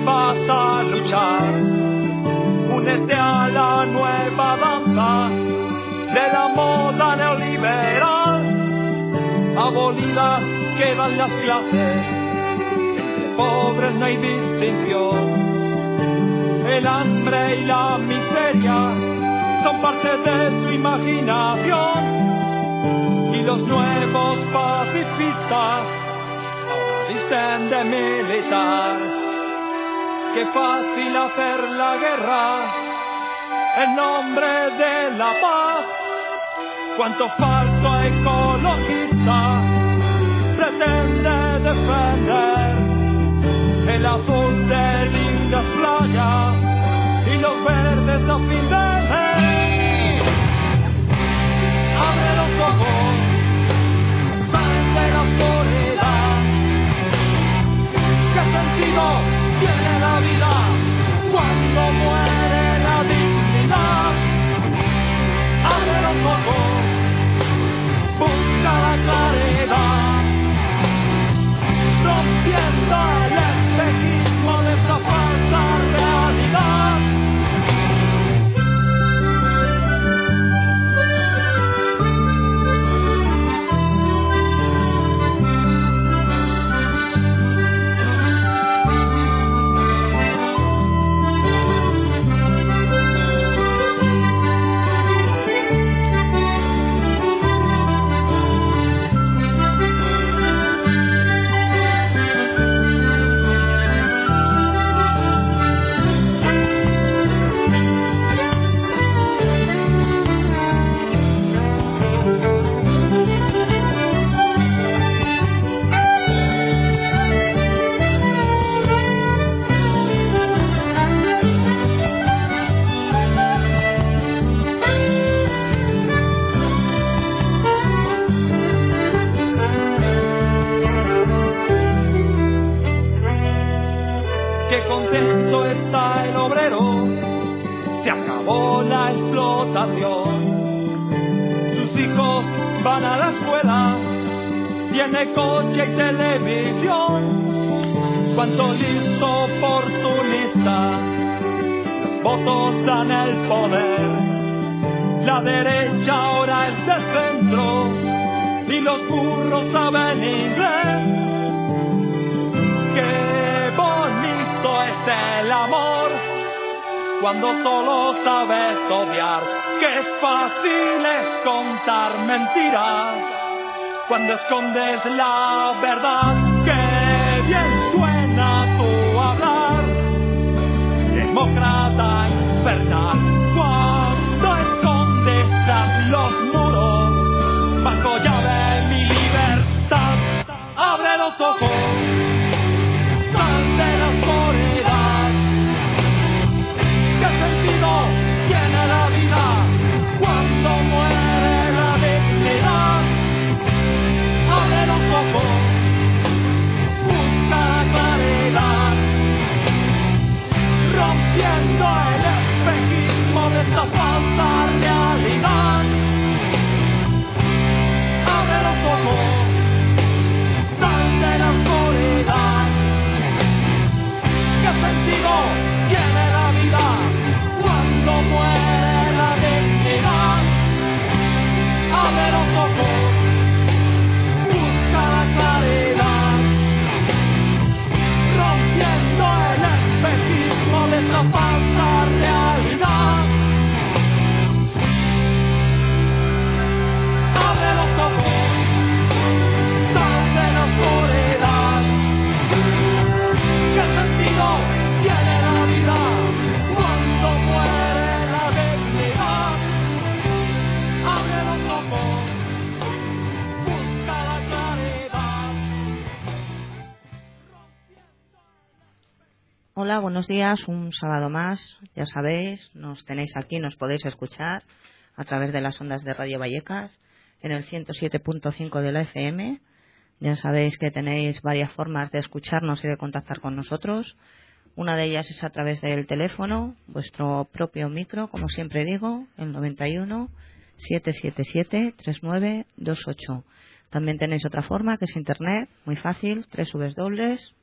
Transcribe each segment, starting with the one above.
vas a luchar. Únete a la nueva danza de la moda neoliberal. Abolidas quedan las clases, entre pobres no hay distinción. El hambre y la miseria son parte de su imaginación. Y los nuevos pacifistas ahora visten de militar. Qué fácil hacer la guerra en nombre de la paz. Cuánto falso ecologista pretende defender el azul de lindas playas y los verdes a fin de mes. Abre los ojos, sal de la soledad. ¿Qué sentido tiene la vida cuando muere la dignidad? Abre los ojos, busca la claridad, rompiendo el espejismo de esta falsa realidad. Sus hijos van a la escuela, tiene coche y televisión. Cuánto listo oportunista, los votos dan el poder. La derecha ahora es del centro y los burros saben inglés. Qué bonito es el amor cuando solo sabes odiar. Qué fácil es contar mentiras cuando escondes la verdad. Qué bien suena tu hablar, demócrata infernal, cuando escondes tras los muros bajo llave mi libertad. Abre los ojos, sal de la soledad. ¿Qué sentido tiene la vida cuando muere la dignidad? Abre los ojos, busca la claridad, rompiendo el espejismo de esta falsa realidad. Abre los ojos, sal de la soledad. ¿Qué sentido tiene la vida cuando muere la dignidad? Abre los ojos, busca la claridad, rompiendo el espejismo de esta falsa realidad. Abre los ojos, sal de la soledad. ¿Qué sentido tiene la vida cuando muere la dignidad? Abre los ojos, busca la claridad. Hola, buenos días, un sábado más. Ya sabéis, nos tenéis aquí, nos podéis escuchar a través de las ondas de Radio Vallecas en el 107.5 de la FM. Ya sabéis que tenéis varias formas de escucharnos y de contactar con nosotros. Una de ellas es a través del teléfono, vuestro propio micro, como siempre digo, el 91 777 3928. También tenéis otra forma, que es internet, muy fácil,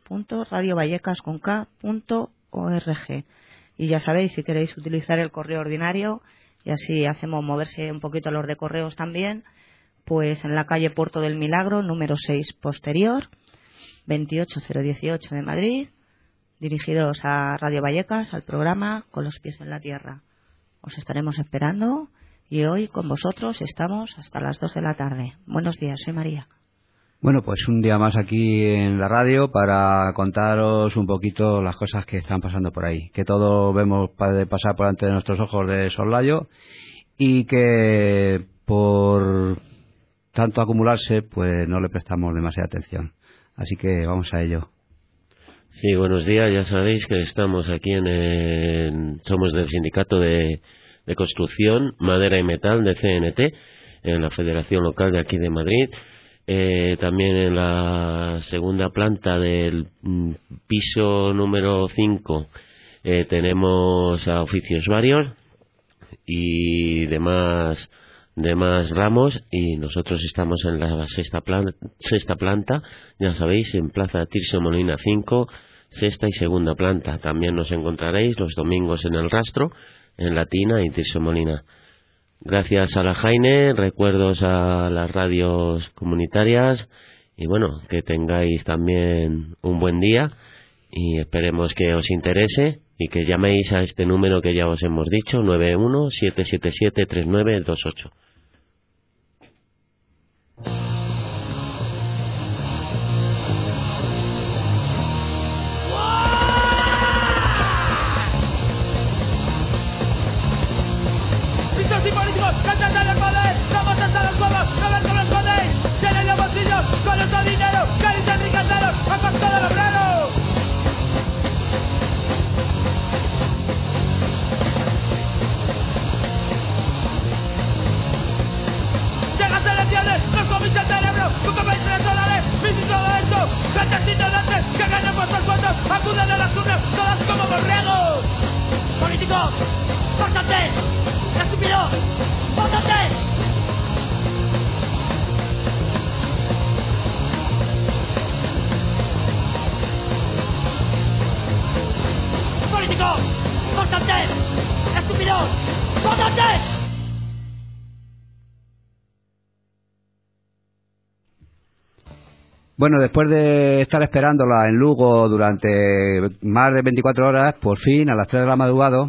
www.radiovallecas.org. Y ya sabéis, si queréis utilizar el correo ordinario, y así hacemos moverse un poquito los de correos también, pues en la calle Puerto del Milagro, número 6 posterior, 28018 de Madrid, dirigidos a Radio Vallecas, al programa Con los pies en la tierra. Os estaremos esperando y hoy con vosotros estamos hasta las 2 de la tarde. Buenos días, soy María. Bueno, pues un día más aquí en la radio para contaros un poquito las cosas que están pasando por ahí, que todo vemos pasar por delante de nuestros ojos de soslayo y que por tanto acumularse pues no le prestamos demasiada atención. Así que vamos a ello. Sí, buenos días. Ya sabéis que estamos aquí somos del Sindicato de Construcción, Madera y Metal de CNT, en la Federación Local de aquí de Madrid. También en la segunda planta del piso número 5 tenemos a oficios varios y demás ramos, y nosotros estamos en la sexta planta, ya sabéis, en Plaza Tirso Molina 5, sexta y segunda planta. También nos encontraréis los domingos en El Rastro, en Latina y Tirso Molina. Gracias a la Jaime, recuerdos a las radios comunitarias, y bueno, que tengáis también un buen día y esperemos que os interese y que llaméis a este número que ya os hemos dicho, 91-777-3928. Y políticos, cantan al poder, vamos hasta los huevos, a ver cómo los podéis, tienen los bolsillos, con nuestro dinero, caricias y cantaros, a costa del obrero. Llegas elecciones, nos comiste el cerebro, tú coméis $3, mis y todo esto, gentes ignorantes, que ganan vuestros votos, acuden a las urnas, todas como borregos. Políticos, ¡pórtate! ¡Estúpido! ¡Pórtate! ¡Políticos! ¡Pórtate! ¡Estúpido! ¡Pórtate! Bueno, después de estar esperándola en Lugo durante más de 24 horas, por fin a las 3 de la madrugada,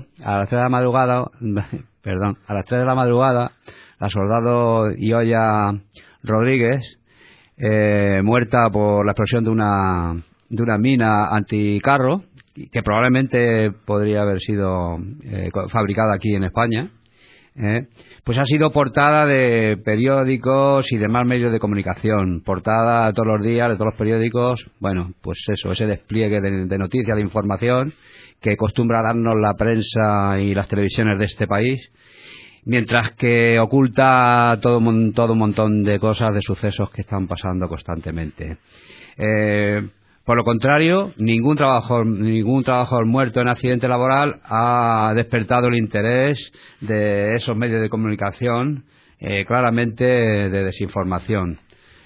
la soldado Ioya Rodríguez, muerta por la explosión de una mina anticarro, que probablemente podría haber sido fabricada aquí en España, pues ha sido portada de periódicos y demás medios de comunicación, portada todos los días de todos los periódicos. Bueno, pues eso, ese despliegue de noticias, de información que acostumbra a darnos la prensa y las televisiones de este país, mientras que oculta todo un montón de cosas, de sucesos que están pasando constantemente. Por lo contrario, ningún trabajador muerto en accidente laboral ha despertado el interés de esos medios de comunicación, claramente de desinformación.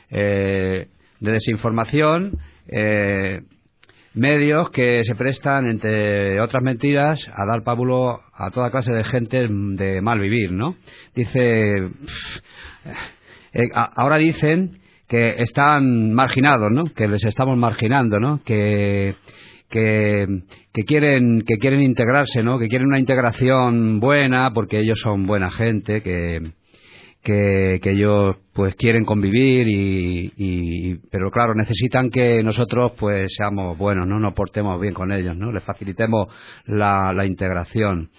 Medios que se prestan, entre otras mentiras, a dar pábulo a toda clase de gente de mal vivir, ¿no? Ahora dicen que están marginados, ¿no? Que les estamos marginando, ¿no? Que quieren integrarse, ¿no? Que quieren una integración buena porque ellos son buena gente, que ellos pues quieren convivir pero claro, necesitan que nosotros pues seamos buenos, ¿no? Nos portemos bien con ellos, ¿no? Les facilitemos la integración.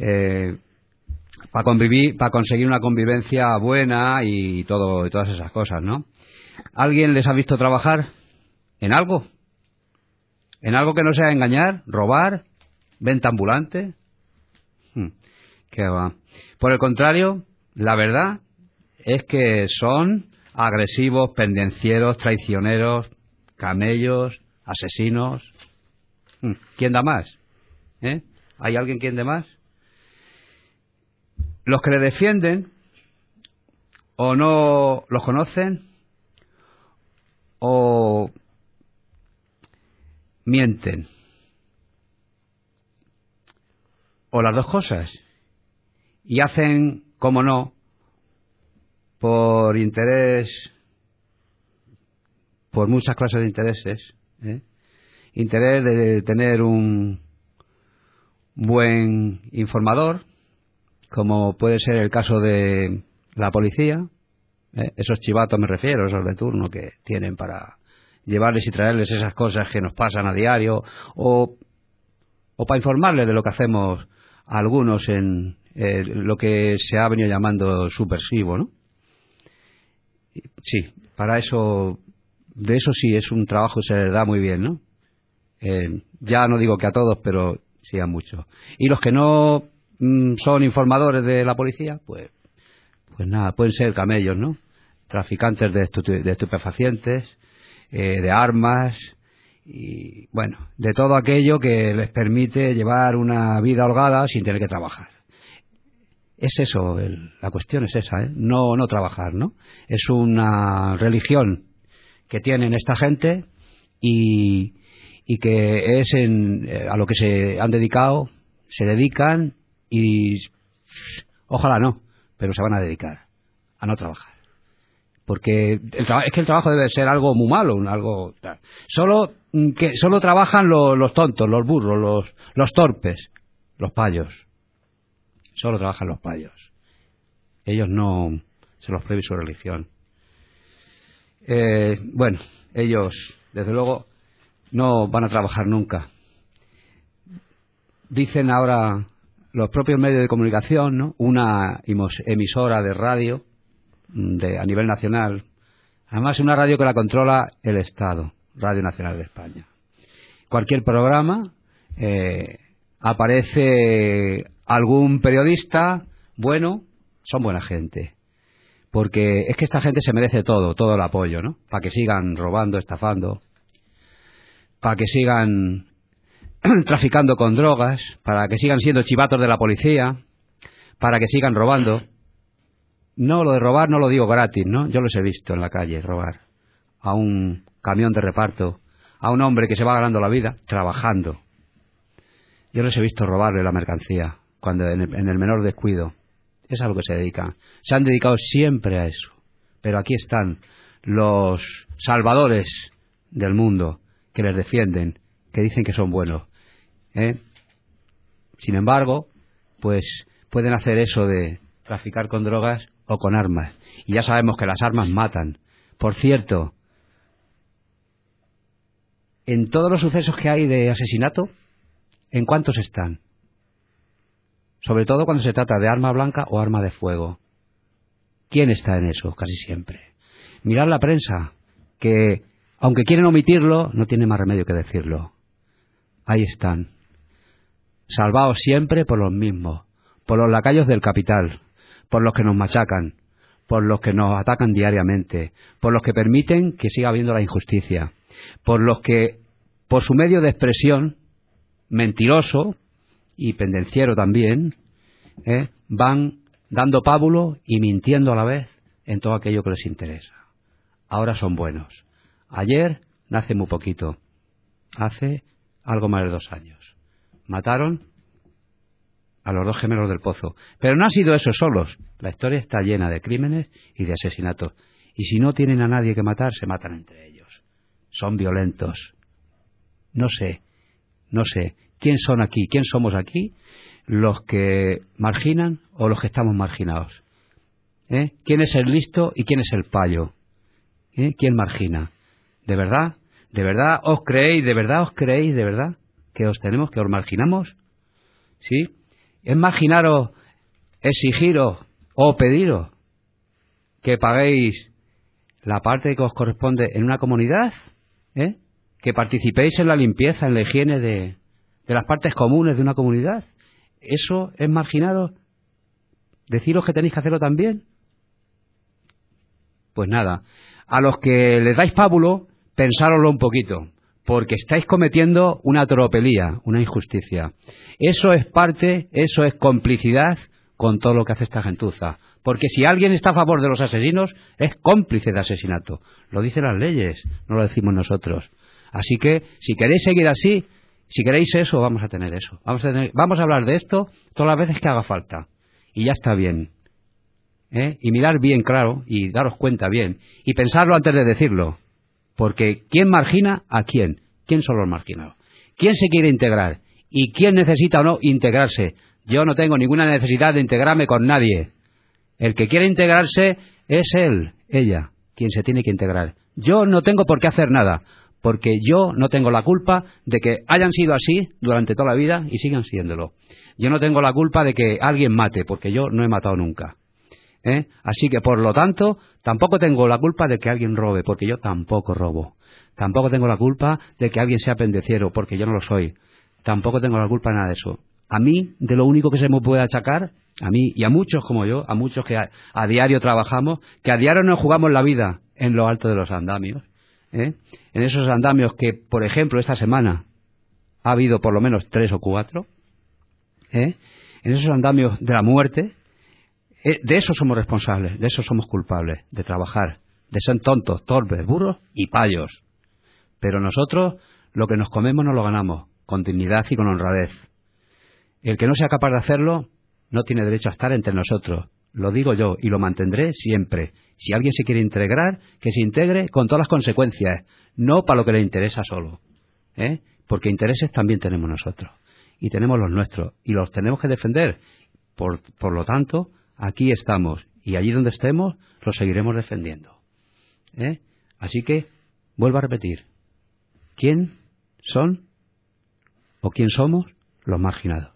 Para conseguir una convivencia buena y todas esas cosas, ¿no? ¿Alguien les ha visto trabajar en algo? ¿En algo que no sea engañar, robar, venta ambulante? ¿Qué va? Por el contrario, la verdad es que son agresivos, pendencieros, traicioneros, camellos, asesinos. ¿Quién da más? ¿Hay alguien quien dé más? Los que le defienden o no los conocen o mienten. O las dos cosas. Y hacen, como no, por interés, por muchas clases de intereses, interés de tener un buen informador, como puede ser el caso de la policía, esos chivatos me refiero, esos de turno que tienen para llevarles y traerles esas cosas que nos pasan a diario, o para informarles de lo que hacemos a algunos en lo que se ha venido llamando subversivo, ¿no? Sí, para eso, de eso sí es un trabajo que se les da muy bien, ¿no? Ya no digo que a todos, pero sí a muchos. Y los que no son informadores de la policía, pues nada, pueden ser camellos, ¿no? Traficantes de estupefacientes, de armas y, bueno, de todo aquello que les permite llevar una vida holgada sin tener que trabajar. Es eso, la cuestión es esa, no trabajar, ¿no? Es una religión que tienen esta gente y que es a lo que se han dedicado, se dedican y ojalá no, pero se van a dedicar a no trabajar. Porque es que el trabajo debe ser algo muy malo, algo tal. Solo trabajan los tontos, los burros, los torpes, los payos. Solo trabajan los payos. Ellos no, se los prohíbe su religión. Bueno, ellos, desde luego, no van a trabajar nunca. Dicen ahora los propios medios de comunicación, ¿no? Una emisora de radio a nivel nacional, además una radio que la controla el Estado, Radio Nacional de España. Cualquier programa aparece algún periodista bueno, son buena gente, porque es que esta gente se merece todo el apoyo, ¿no? Para que sigan robando, estafando, para que sigan traficando con drogas, para que sigan siendo chivatos de la policía, para que sigan robando. No, lo de robar no lo digo gratis, ¿no? Yo los he visto en la calle robar a un camión de reparto, a un hombre que se va ganando la vida trabajando. Yo les he visto robarle la mercancía cuando en el menor descuido. Es a lo que se dedican. Se han dedicado siempre a eso. Pero aquí están los salvadores del mundo que les defienden, que dicen que son buenos. Sin embargo, pues pueden hacer eso de traficar con drogas o con armas. Y ya sabemos que las armas matan. Por cierto, en todos los sucesos que hay de asesinato, ¿en cuántos están? Sobre todo cuando se trata de arma blanca o arma de fuego. ¿Quién está en eso? Casi siempre. Mirad la prensa, que aunque quieren omitirlo, no tiene más remedio que decirlo. Ahí están. Salvados siempre por los mismos, por los lacayos del capital, por los que nos machacan, por los que nos atacan diariamente, por los que permiten que siga habiendo la injusticia, por los que, por su medio de expresión, mentiroso y pendenciero también, van dando pábulo y mintiendo a la vez en todo aquello que les interesa. Ahora son buenos. Ayer, hace muy poquito, hace algo más de 2 años, mataron a los 2 gemelos del Pozo. Pero no han sido esos solos. La historia está llena de crímenes y de asesinatos. Y si no tienen a nadie que matar, se matan entre ellos. Son violentos. No sé. ¿Quién son aquí? ¿Quién somos aquí? ¿Los que marginan o los que estamos marginados? ¿Quién es el listo y quién es el payo? ¿Quién margina? ¿De verdad? ¿De verdad os creéis? ¿De verdad os creéis? ¿De verdad? ¿Que os tenemos? ¿Que os marginamos? ¿Sí? ¿Es marginaros, exigiros o pediros que paguéis la parte que os corresponde en una comunidad? ¿Que participéis en la limpieza, en la higiene de las partes comunes de una comunidad? ¿Eso es marginaros? ¿Deciros que tenéis que hacerlo también? Pues nada, a los que les dais pábulo, pensároslo un poquito, porque estáis cometiendo una tropelía, una injusticia. Eso es parte, eso es complicidad con todo lo que hace esta gentuza. Porque si alguien está a favor de los asesinos, es cómplice de asesinato. Lo dicen las leyes, no lo decimos nosotros. Así que, si queréis seguir así, si queréis eso, vamos a tener eso. Vamos a hablar de esto todas las veces que haga falta. Y ya está bien. Y mirar bien claro, y daros cuenta bien, y pensarlo antes de decirlo. Porque ¿quién margina a quién? ¿Quién son los marginados? ¿Quién se quiere integrar? ¿Y quién necesita o no integrarse? Yo no tengo ninguna necesidad de integrarme con nadie. El que quiere integrarse es él, ella, quien se tiene que integrar. Yo no tengo por qué hacer nada, porque yo no tengo la culpa de que hayan sido así durante toda la vida y sigan siéndolo. Yo no tengo la culpa de que alguien mate, porque yo no he matado nunca. Así que, por lo tanto, tampoco tengo la culpa de que alguien robe, porque yo tampoco robo. Tampoco tengo la culpa de que alguien sea pendeciero, porque yo no lo soy. Tampoco tengo la culpa de nada de eso. A mí, de lo único que se me puede achacar, a mí y a muchos como yo, a muchos que a diario trabajamos, que a diario nos jugamos la vida en lo alto de los andamios, en esos andamios que, por ejemplo, esta semana ha habido por lo menos 3 o 4, en esos andamios de la muerte, de eso somos responsables, de eso somos culpables, de trabajar, de ser tontos, torpes, burros y payos. Pero nosotros lo que nos comemos nos lo ganamos, con dignidad y con honradez. El que no sea capaz de hacerlo no tiene derecho a estar entre nosotros. Lo digo yo y lo mantendré siempre. Si alguien se quiere integrar, que se integre con todas las consecuencias, no para lo que le interesa solo. Porque intereses también tenemos nosotros. Y tenemos los nuestros. Y los tenemos que defender. Por lo tanto, aquí estamos. Y allí donde estemos, los seguiremos defendiendo. Así que, vuelvo a repetir. ¿Quién son o quién somos los marginados?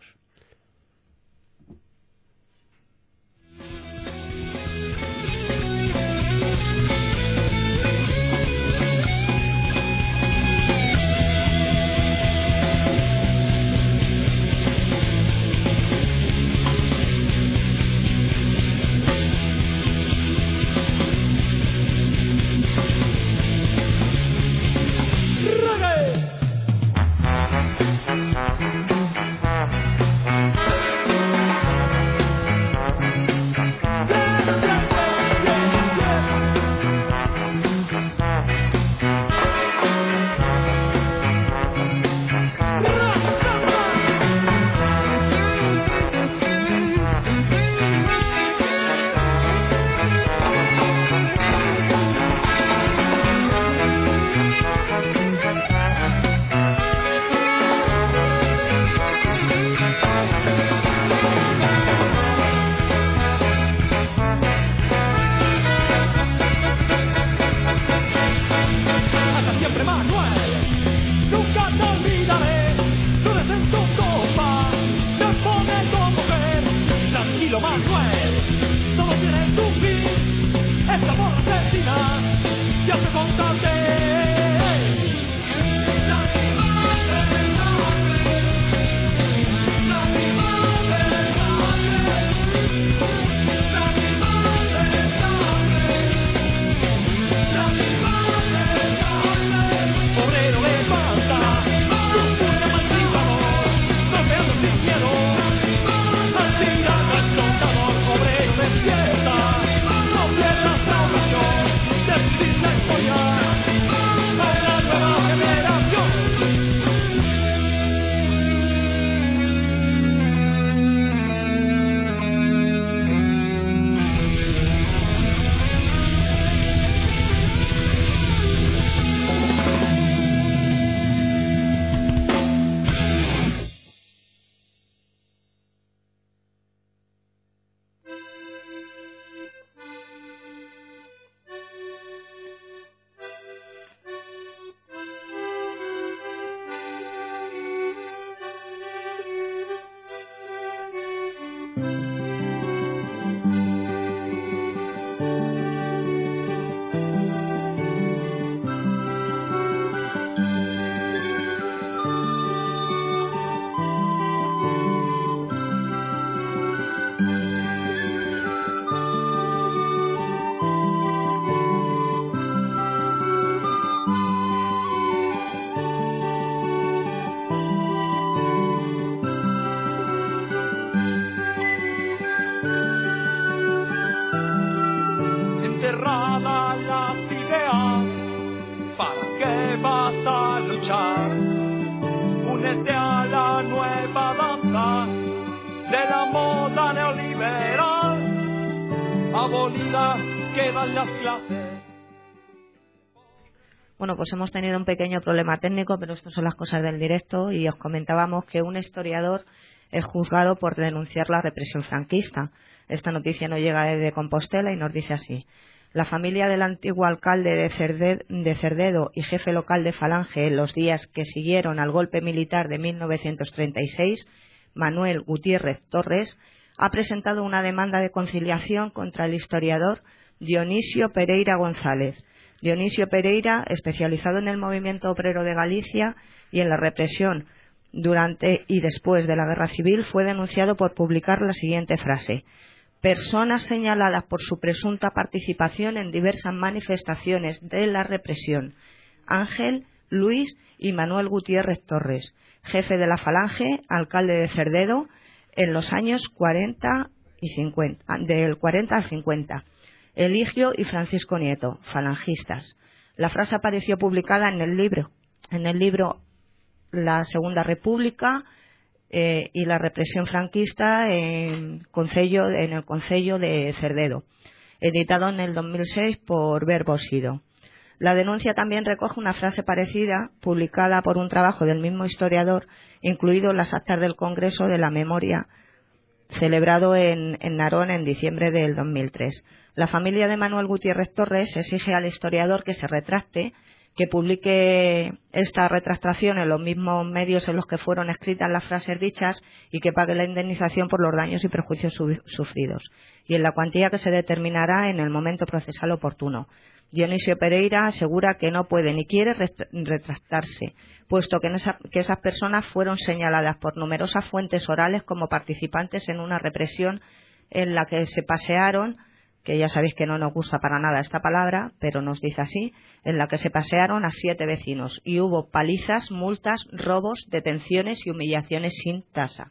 Despierta, no pierdas la oración, decir la historia. luchar. Únete a la nueva danza de la moda neoliberal. Abolida quedan las clases. Bueno, pues hemos tenido un pequeño problema técnico, pero estas son las cosas del directo, y os comentábamos que un historiador es juzgado por denunciar la represión franquista. Esta noticia nos llega desde Compostela y nos dice así: la familia del antiguo alcalde de Cerdedo y jefe local de Falange en los días que siguieron al golpe militar de 1936, Manuel Gutiérrez Torres, ha presentado una demanda de conciliación contra el historiador Dionisio Pereira González. Dionisio Pereira, especializado en el movimiento obrero de Galicia y en la represión durante y después de la Guerra Civil, fue denunciado por publicar la siguiente frase: personas señaladas por su presunta participación en diversas manifestaciones de la represión: Ángel, Luis y Manuel Gutiérrez Torres, jefe de la Falange, alcalde de Cerdedo, en los años 40 y 50, del 40 al 50. Eligio y Francisco Nieto, falangistas. La frase apareció publicada en el libro La Segunda República y la represión franquista en el Concello de Cerdedo, editado en el 2006 por Verbo Sido. La denuncia también recoge una frase parecida, publicada por un trabajo del mismo historiador, incluido en las actas del Congreso de la Memoria, celebrado en Narón en diciembre del 2003. La familia de Manuel Gutiérrez Torres exige al historiador que se retracte, que publique esta retractación en los mismos medios en los que fueron escritas las frases dichas y que pague la indemnización por los daños y perjuicios sufridos, y en la cuantía que se determinará en el momento procesal oportuno. Dionisio Pereira asegura que no puede ni quiere retractarse, puesto que esas personas fueron señaladas por numerosas fuentes orales como participantes en una represión en la que se pasearon, que ya sabéis que no nos gusta para nada esta palabra, pero nos dice así, en la que se pasearon a 7 vecinos y hubo palizas, multas, robos, detenciones y humillaciones sin tasa.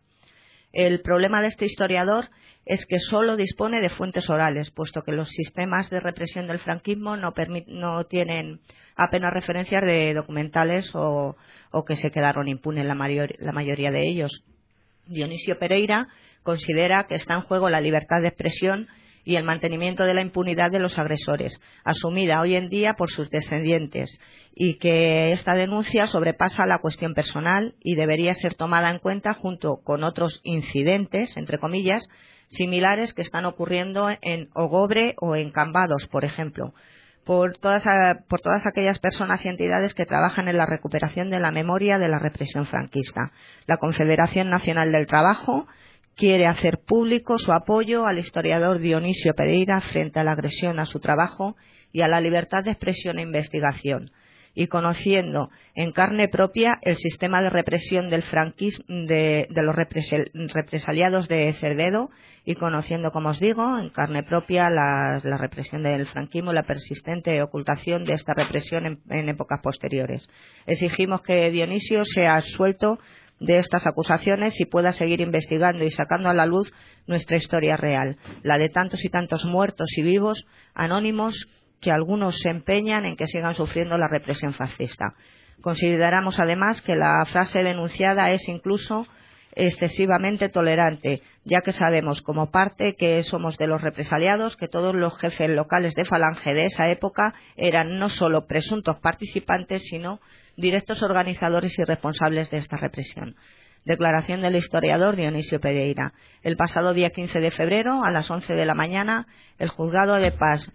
El problema de este historiador es que solo dispone de fuentes orales, puesto que los sistemas de represión del franquismo no tienen apenas referencias de documentales o que se quedaron impunes la mayoría de ellos. Dionisio Pereira considera que está en juego la libertad de expresión y el mantenimiento de la impunidad de los agresores, asumida hoy en día por sus descendientes, y que esta denuncia sobrepasa la cuestión personal y debería ser tomada en cuenta junto con otros incidentes, entre comillas, similares que están ocurriendo en Ogobre o en Cambados, por ejemplo, por todas aquellas personas y entidades que trabajan en la recuperación de la memoria de la represión franquista. La Confederación Nacional del Trabajo quiere hacer público su apoyo al historiador Dionisio Pereira frente a la agresión a su trabajo y a la libertad de expresión e investigación, y conociendo en carne propia el sistema de represión del franquismo de los represaliados de Cerdedo, y conociendo, como os digo, en carne propia la represión del franquismo y la persistente ocultación de esta represión en épocas posteriores. Exigimos que Dionisio sea absuelto de estas acusaciones y pueda seguir investigando y sacando a la luz nuestra historia real, la de tantos y tantos muertos y vivos anónimos que algunos se empeñan en que sigan sufriendo la represión fascista. Consideramos además que la frase denunciada es incluso excesivamente tolerante, ya que sabemos como parte que somos de los represaliados que todos los jefes locales de Falange de esa época eran no solo presuntos participantes, sino directos organizadores y responsables de esta represión. Declaración del historiador Dionisio Pereira. El pasado día 15 de febrero, a las 11 de la mañana, el Juzgado de Paz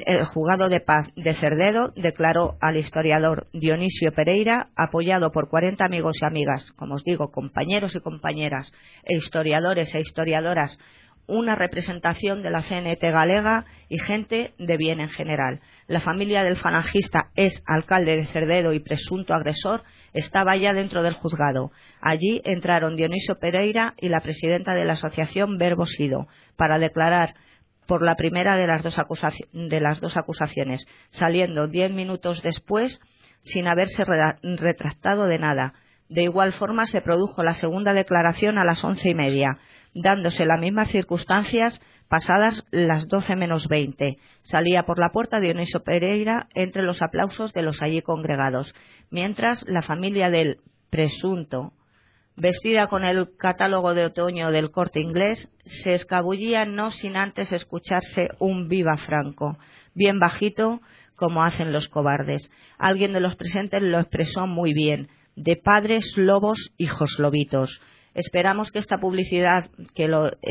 de Cerdedo declaró al historiador Dionisio Pereira, apoyado por 40 amigos y amigas, como os digo, compañeros y compañeras, e historiadores e historiadoras, una representación de la CNT galega y gente de bien en general. La familia del falangista ex alcalde de Cerdedo y presunto agresor estaba ya dentro del juzgado. Allí entraron Dionisio Pereira y la presidenta de la asociación Verbo Sido para declarar por la primera de las dos acusaciones, saliendo 10 minutos después sin haberse retractado de nada. De igual forma se produjo la segunda declaración a las 11:30. dándose las mismas circunstancias pasadas las 12 menos 20. Salía por la puerta Dionisio Pereira entre los aplausos de los allí congregados, mientras la familia del presunto, vestida con el catálogo de otoño del Corte Inglés, se escabullía no sin antes escucharse un viva Franco, bien bajito, como hacen los cobardes. Alguien de los presentes lo expresó muy bien: de padres lobos, hijos lobitos. Esperamos que esta publicidad que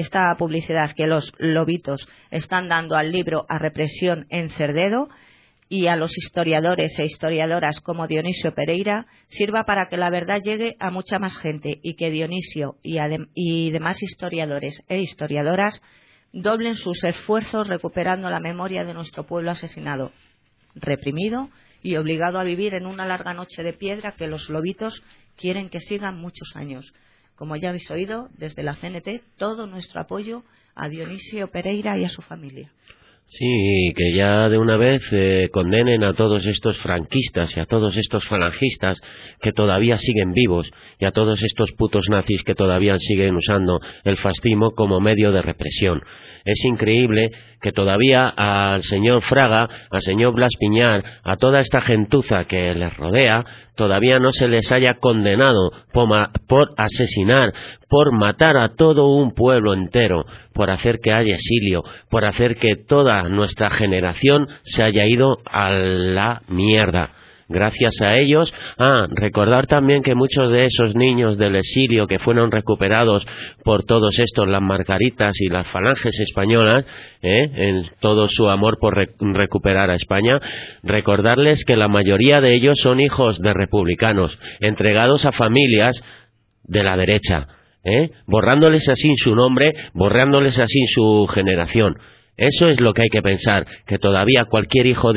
los lobitos están dando al libro A represión en Cerdedo y a los historiadores e historiadoras como Dionisio Pereira sirva para que la verdad llegue a mucha más gente, y que Dionisio y demás historiadores e historiadoras doblen sus esfuerzos recuperando la memoria de nuestro pueblo asesinado, reprimido y obligado a vivir en una larga noche de piedra que los lobitos quieren que sigan muchos años. Como ya habéis oído, desde la CNT todo nuestro apoyo a Dionisio Pereira y a su familia. Sí, que ya de una vez condenen a todos estos franquistas y a todos estos falangistas que todavía siguen vivos, y a todos estos putos nazis que todavía siguen usando el fascismo como medio de represión. Es increíble que todavía al señor Fraga, al señor Blas Piñar, a toda esta gentuza que les rodea, todavía no se les haya condenado por asesinar, por matar a todo un pueblo entero, por hacer que haya exilio, por hacer que toda nuestra generación se haya ido a la mierda. Gracias a ellos, recordar también que muchos de esos niños del exilio que fueron recuperados por todos estos, las margaritas y las falanges españolas, en todo su amor por recuperar a España, recordarles que la mayoría de ellos son hijos de republicanos, entregados a familias de la derecha, borrándoles así su nombre, borrándoles así su generación. Eso es lo que hay que pensar, que todavía cualquier hijo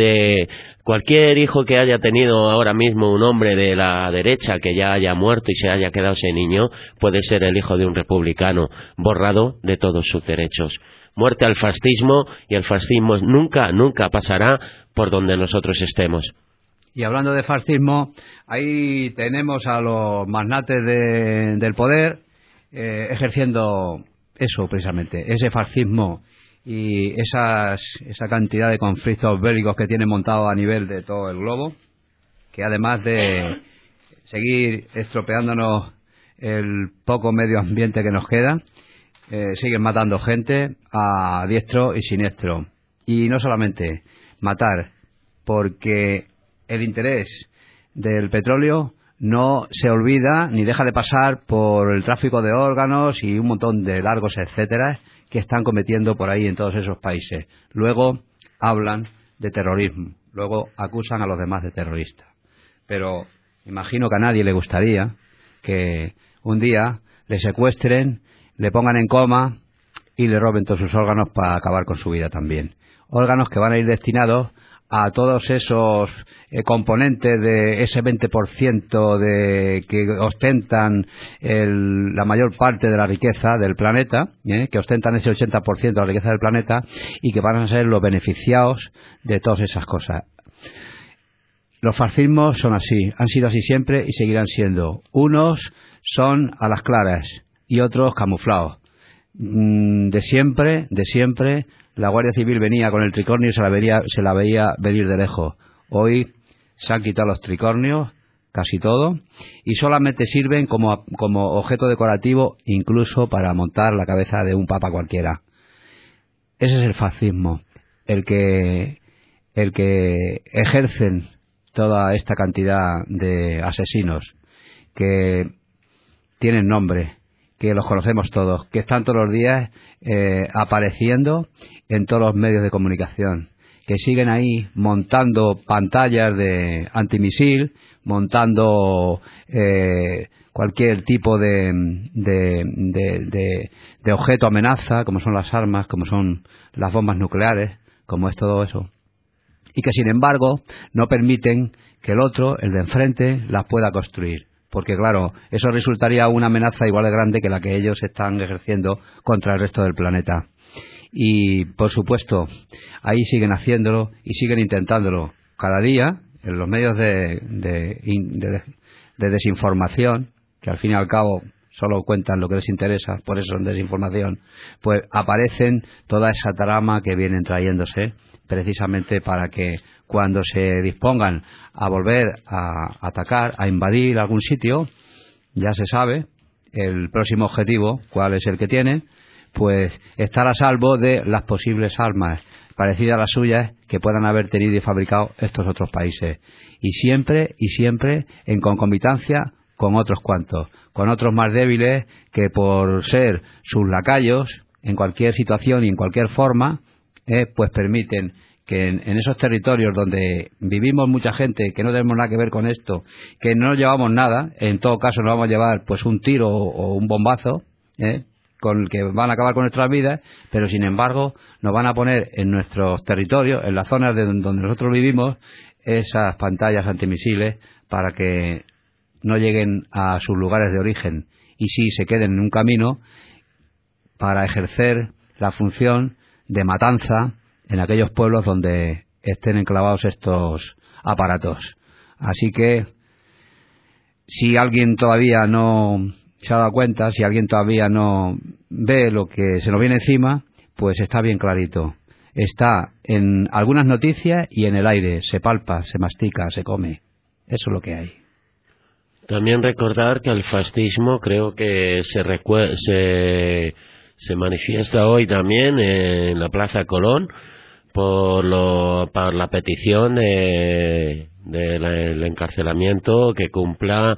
que haya tenido ahora mismo un hombre de la derecha que ya haya muerto y se haya quedado ese niño, puede ser el hijo de un republicano, borrado de todos sus derechos. Muerte al fascismo, y el fascismo nunca, nunca pasará por donde nosotros estemos. Y hablando de fascismo, ahí tenemos a los magnates del poder ejerciendo eso precisamente, ese fascismo y esa cantidad de conflictos bélicos que tienen montado a nivel de todo el globo, que además de seguir estropeándonos el poco medio ambiente que nos queda, siguen matando gente a diestro y siniestro. Y no solamente matar, porque el interés del petróleo no se olvida ni deja de pasar por el tráfico de órganos y un montón de largos etcétera que están cometiendo por ahí en todos esos países. Luego hablan de terrorismo, luego acusan a los demás de terroristas. Pero imagino que a nadie le gustaría que un día le secuestren, le pongan en coma y le roben todos sus órganos para acabar con su vida también. Órganos que van a ir destinados a todos esos componentes de ese 20% que ostentan la mayor parte de la riqueza del planeta, que ostentan ese 80% de la riqueza del planeta, y que van a ser los beneficiados de todas esas cosas. Los fascismos son así, han sido así siempre y seguirán siendo. Unos son a las claras y otros camuflados. De siempre, la Guardia Civil venía con el tricornio y se la veía venir de lejos. Hoy se han quitado los tricornios, casi todo, y solamente sirven como objeto decorativo, incluso para montar la cabeza de un papa cualquiera. Ese es el fascismo, el que ejercen toda esta cantidad de asesinos que tienen nombre, que los conocemos todos, que están todos los días apareciendo en todos los medios de comunicación, que siguen ahí montando pantallas de antimisil, montando cualquier tipo de objeto amenaza, como son las armas, como son las bombas nucleares, como es todo eso, y que sin embargo no permiten que el otro, el de enfrente, las pueda construir. Porque claro, eso resultaría una amenaza igual de grande que la que ellos están ejerciendo contra el resto del planeta. Y por supuesto, ahí siguen haciéndolo y siguen intentándolo cada día en los medios de desinformación, que al fin y al cabo solo cuentan lo que les interesa, por eso son desinformación, pues aparecen toda esa trama que vienen trayéndose precisamente para que cuando se dispongan a volver a atacar, a invadir algún sitio, ya se sabe el próximo objetivo, cuál es el que tienen, pues estar a salvo de las posibles armas parecidas a las suyas que puedan haber tenido y fabricado estos otros países. Y siempre en concomitancia con otros cuantos, con otros más débiles que por ser sus lacayos en cualquier situación y en cualquier forma, pues permiten que en esos territorios donde vivimos mucha gente que no tenemos nada que ver con esto, que no llevamos nada, en todo caso nos vamos a llevar pues un tiro o un bombazo, con el que van a acabar con nuestras vidas, pero sin embargo nos van a poner en nuestros territorios, en las zonas donde nosotros vivimos, esas pantallas antimisiles para que no lleguen a sus lugares de origen y sí se queden en un camino para ejercer la función de matanza en aquellos pueblos donde estén enclavados estos aparatos. Así que si alguien todavía no se ha dado cuenta, si alguien todavía no ve lo que se nos viene encima, pues está bien clarito. Está en algunas noticias y en el aire, se palpa, se mastica, se come. Eso es lo que hay. También recordar que el fascismo creo que se manifiesta hoy también en la Plaza Colón por la petición del encarcelamiento que cumpla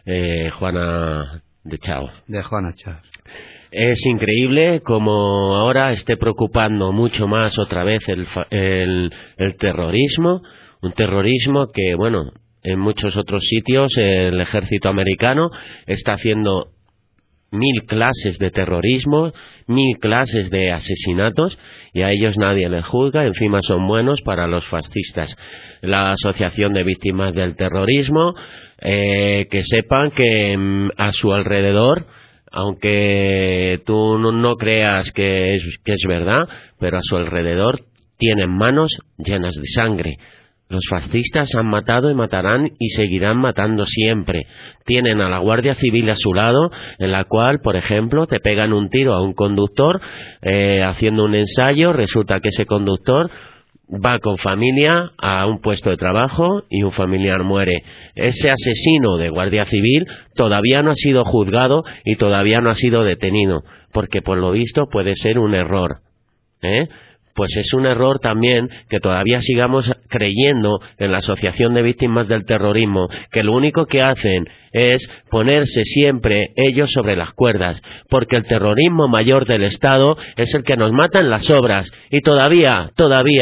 Juana de Chao. De Juana Chao. Es increíble como ahora esté preocupando mucho más otra vez el terrorismo, un terrorismo que, bueno, en muchos otros sitios el ejército americano está haciendo 1000 clases de terrorismo, 1000 clases de asesinatos y a ellos nadie les juzga, encima son buenos para los fascistas. La Asociación de Víctimas del Terrorismo, que sepan que a su alrededor, aunque tú no creas que es verdad, pero a su alrededor tienen manos llenas de sangre. Los fascistas han matado y matarán y seguirán matando siempre. Tienen a la Guardia Civil a su lado, en la cual, por ejemplo, te pegan un tiro a un conductor haciendo un ensayo, resulta que ese conductor va con familia a un puesto de trabajo y un familiar muere. Ese asesino de Guardia Civil todavía no ha sido juzgado y todavía no ha sido detenido, porque por lo visto puede ser un error, Pues es un error también que todavía sigamos creyendo en la Asociación de Víctimas del Terrorismo, que lo único que hacen es ponerse siempre ellos sobre las cuerdas, porque el terrorismo mayor del Estado es el que nos mata en las obras, y todavía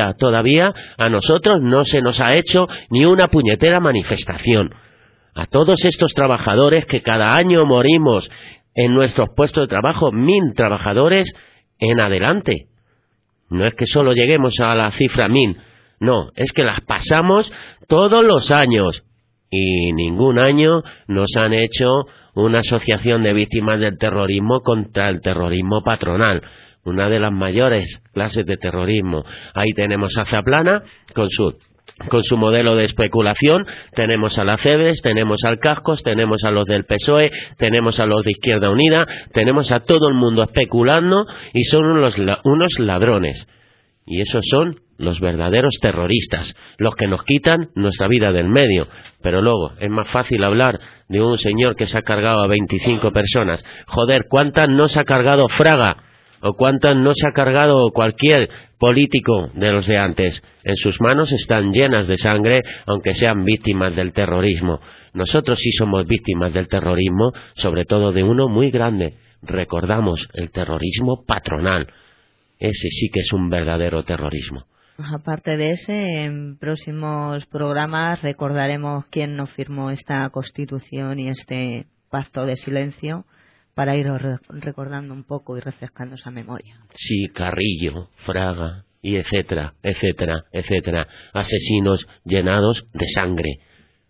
a nosotros no se nos ha hecho ni una puñetera manifestación. A todos estos trabajadores que cada año morimos en nuestros puestos de trabajo, 1000 trabajadores en adelante. No es que solo lleguemos a la cifra 1000, no, es que las pasamos todos los años y ningún año nos han hecho una asociación de víctimas del terrorismo contra el terrorismo patronal, una de las mayores clases de terrorismo. Ahí tenemos a Zaplana con su modelo de especulación, tenemos a la CEBES, tenemos al Cascos, tenemos a los del PSOE, tenemos a los de Izquierda Unida, tenemos a todo el mundo especulando y son unos ladrones. Y esos son los verdaderos terroristas, los que nos quitan nuestra vida del medio. Pero luego es más fácil hablar de un señor que se ha cargado a 25 personas. Joder, ¿cuántas no se ha cargado Fraga? ¿O cuántas no se ha cargado cualquier político de los de antes? En sus manos están llenas de sangre, aunque sean víctimas del terrorismo. Nosotros sí somos víctimas del terrorismo, sobre todo de uno muy grande. Recordamos el terrorismo patronal. Ese sí que es un verdadero terrorismo. Aparte de ese, en próximos programas recordaremos quién nos firmó esta Constitución y este pacto de silencio, para ir recordando un poco y refrescando esa memoria. Sí, Carrillo, Fraga, y etcétera, etcétera, etcétera. Asesinos llenados de sangre.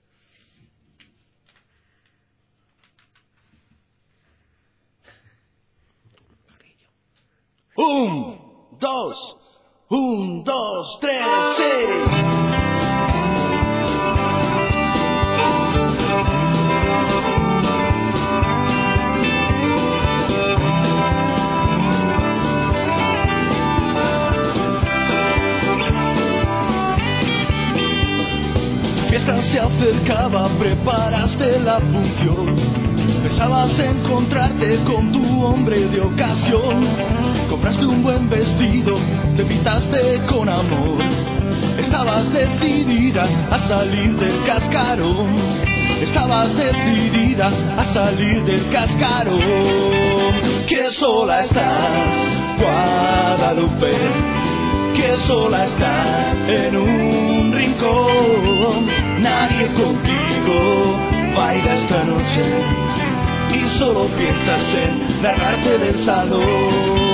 Un, dos, tres, sí. fiesta se acercaba, preparaste la función. Pensabas encontrarte con tu hombre de ocasión. Compraste un buen vestido, te pintaste con amor. Estabas decidida a salir del cascarón. Estabas decidida a salir del cascarón. Que sola estás, Guadalupe. Que sola estás en un rincón. Nadie contigo baila esta noche y solo piensas en largarte del salón.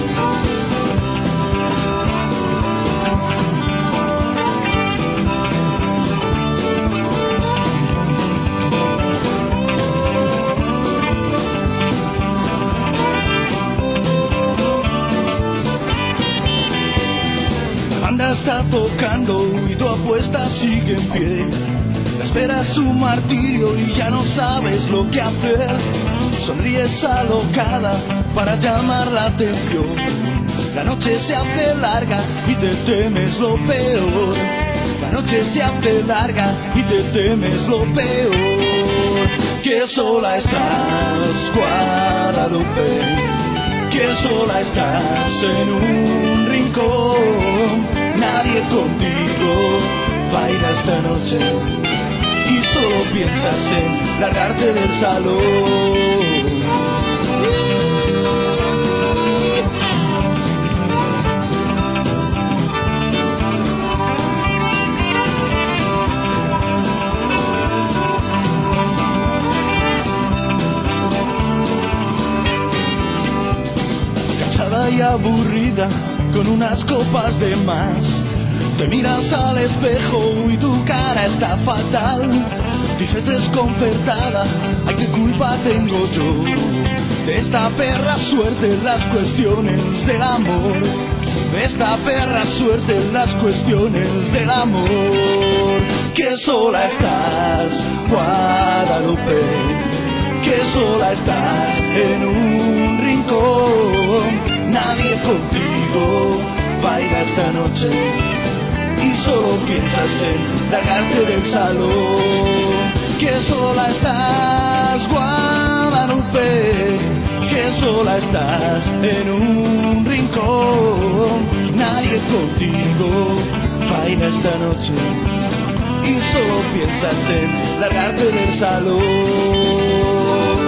Banda está tocando y tu apuesta sigue en pie. La espera es un martirio y ya no sabes lo que hacer. Sonríes alocada para llamar la atención. La noche se hace larga y te temes lo peor. La noche se hace larga y te temes lo peor. Que sola estás, Guadalupe. Que sola estás en un rincón. Nadie contigo baila esta noche y solo piensas en largarte del salón. Cansada y aburrida, con unas copas de más, te miras al espejo y tu cara está fatal. Dices desconcertada, ay, qué culpa tengo yo de esta perra suerte en las cuestiones del amor. De esta perra suerte en las cuestiones del amor. Que sola estás, Guadalupe. Que sola estás en un rincón. Nadie contigo baila esta noche y solo piensas en largarte del salón. Que sola estás, Guadalupe. Que sola estás en un rincón. Nadie contigo baila esta noche y solo piensas en largarte del salón.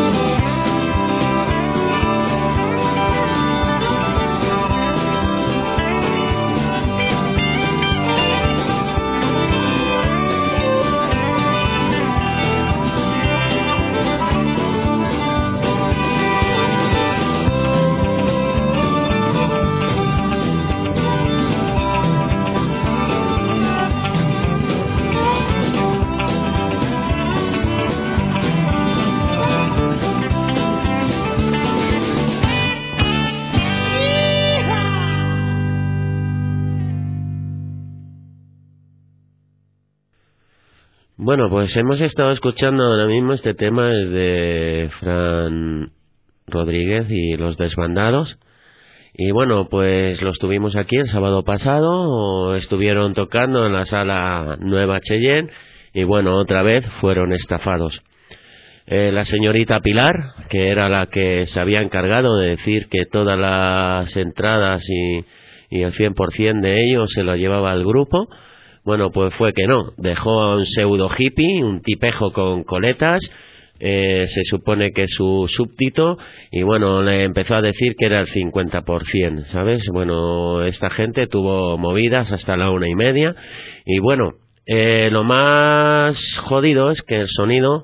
Bueno, pues hemos estado escuchando ahora mismo este tema de Fran Rodríguez y Los Desbandados. Y bueno, pues los tuvimos aquí el sábado pasado, estuvieron tocando en la sala Nueva Cheyenne y bueno, otra vez fueron estafados. La señorita Pilar, que era la que se había encargado de decir que todas las entradas y el 100% de ellos se lo llevaba el grupo, bueno, pues fue que no, dejó a un pseudo hippie, un tipejo con coletas, se supone que es su súbdito, y bueno, le empezó a decir que era el 50%, ¿sabes? Bueno, esta gente tuvo movidas hasta la 1:30, y bueno, lo más jodido es que el sonido,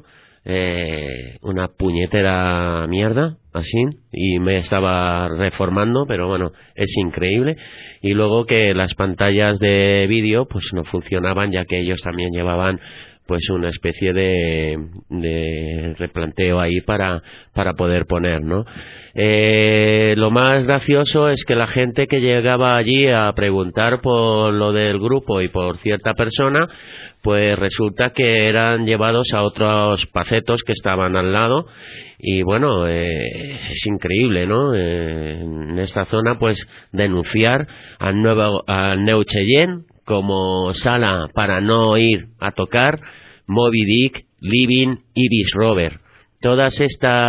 una puñetera mierda, así, y me estaba reformando, pero bueno, es increíble. Y luego que las pantallas de vídeo pues no funcionaban, ya que ellos también llevaban pues una especie de replanteo ahí para poder poner, ¿no? Lo más gracioso es que la gente que llegaba allí a preguntar por lo del grupo y por cierta persona, pues resulta que eran llevados a otros pacetos que estaban al lado. Y bueno, es increíble, ¿no? En esta zona, pues denunciar al Neu Cheyenne, como sala para no ir a tocar, Moby Dick, Living, Ibis Rover. Todos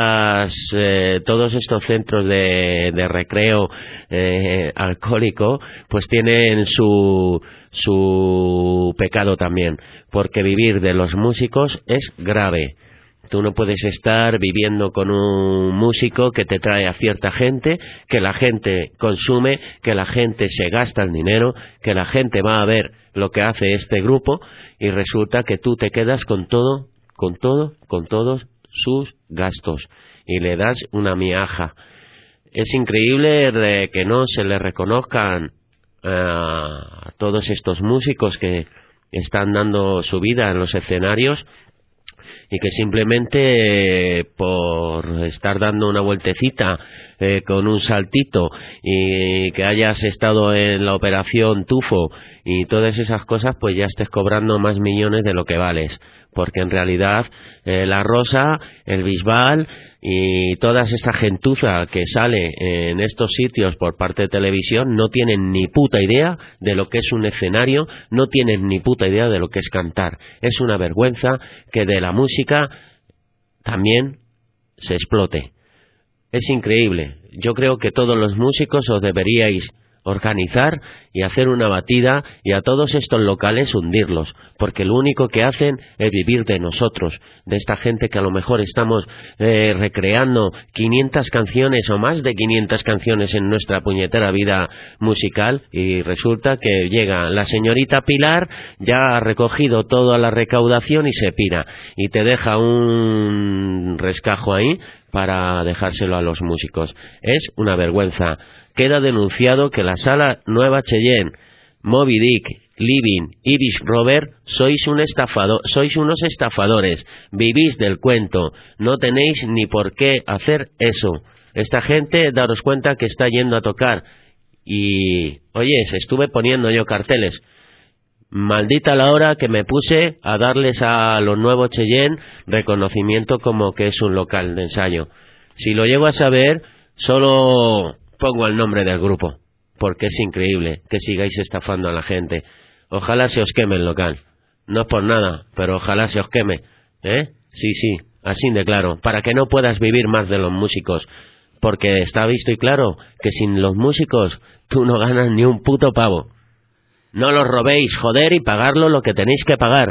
estos centros de recreo alcohólico pues tienen su pecado también, porque vivir de los músicos es grave. Tú no puedes estar viviendo con un músico que te trae a cierta gente, que la gente consume, que la gente se gasta el dinero, que la gente va a ver lo que hace este grupo y resulta que tú te quedas con todos sus gastos y le das una miaja. Es increíble que no se le reconozcan a todos estos músicos que están dando su vida en los escenarios y que simplemente por estar dando una vueltecita con un saltito y que hayas estado en la operación Tufo y todas esas cosas, pues ya estés cobrando más millones de lo que vales, porque en realidad la Rosa, el Bisbal y toda esta gentuza que sale en estos sitios por parte de televisión no tienen ni puta idea de lo que es un escenario, no tienen ni puta idea de lo que es cantar. Es una vergüenza que de la música también se explote. Es increíble. Yo creo que todos los músicos os deberíais organizar y hacer una batida y a todos estos locales hundirlos, porque lo único que hacen es vivir de nosotros, de esta gente que a lo mejor estamos recreando 500 canciones o más de 500 canciones en nuestra puñetera vida musical y resulta que llega la señorita Pilar, ya ha recogido toda la recaudación y se pira y te deja un rescajo ahí para dejárselo a los músicos. Es una vergüenza. Queda denunciado que la sala Nueva Cheyenne, Moby Dick, Living, Ibis Rover, sois unos estafadores, vivís del cuento, no tenéis ni por qué hacer eso. Esta gente, daros cuenta que está yendo a tocar y, oyes, estuve poniendo yo carteles. Maldita la hora que me puse a darles a los Nuevos Cheyenne reconocimiento como que es un local de ensayo. Si lo llego a saber, solo pongo el nombre del grupo, porque es increíble que sigáis estafando a la gente. Ojalá se os queme el local. No es por nada, pero ojalá se os queme. Sí, así de claro, para que no puedas vivir más de los músicos. Porque está visto y claro que sin los músicos tú no ganas ni un puto pavo. No los robéis, joder, y pagarlo lo que tenéis que pagar.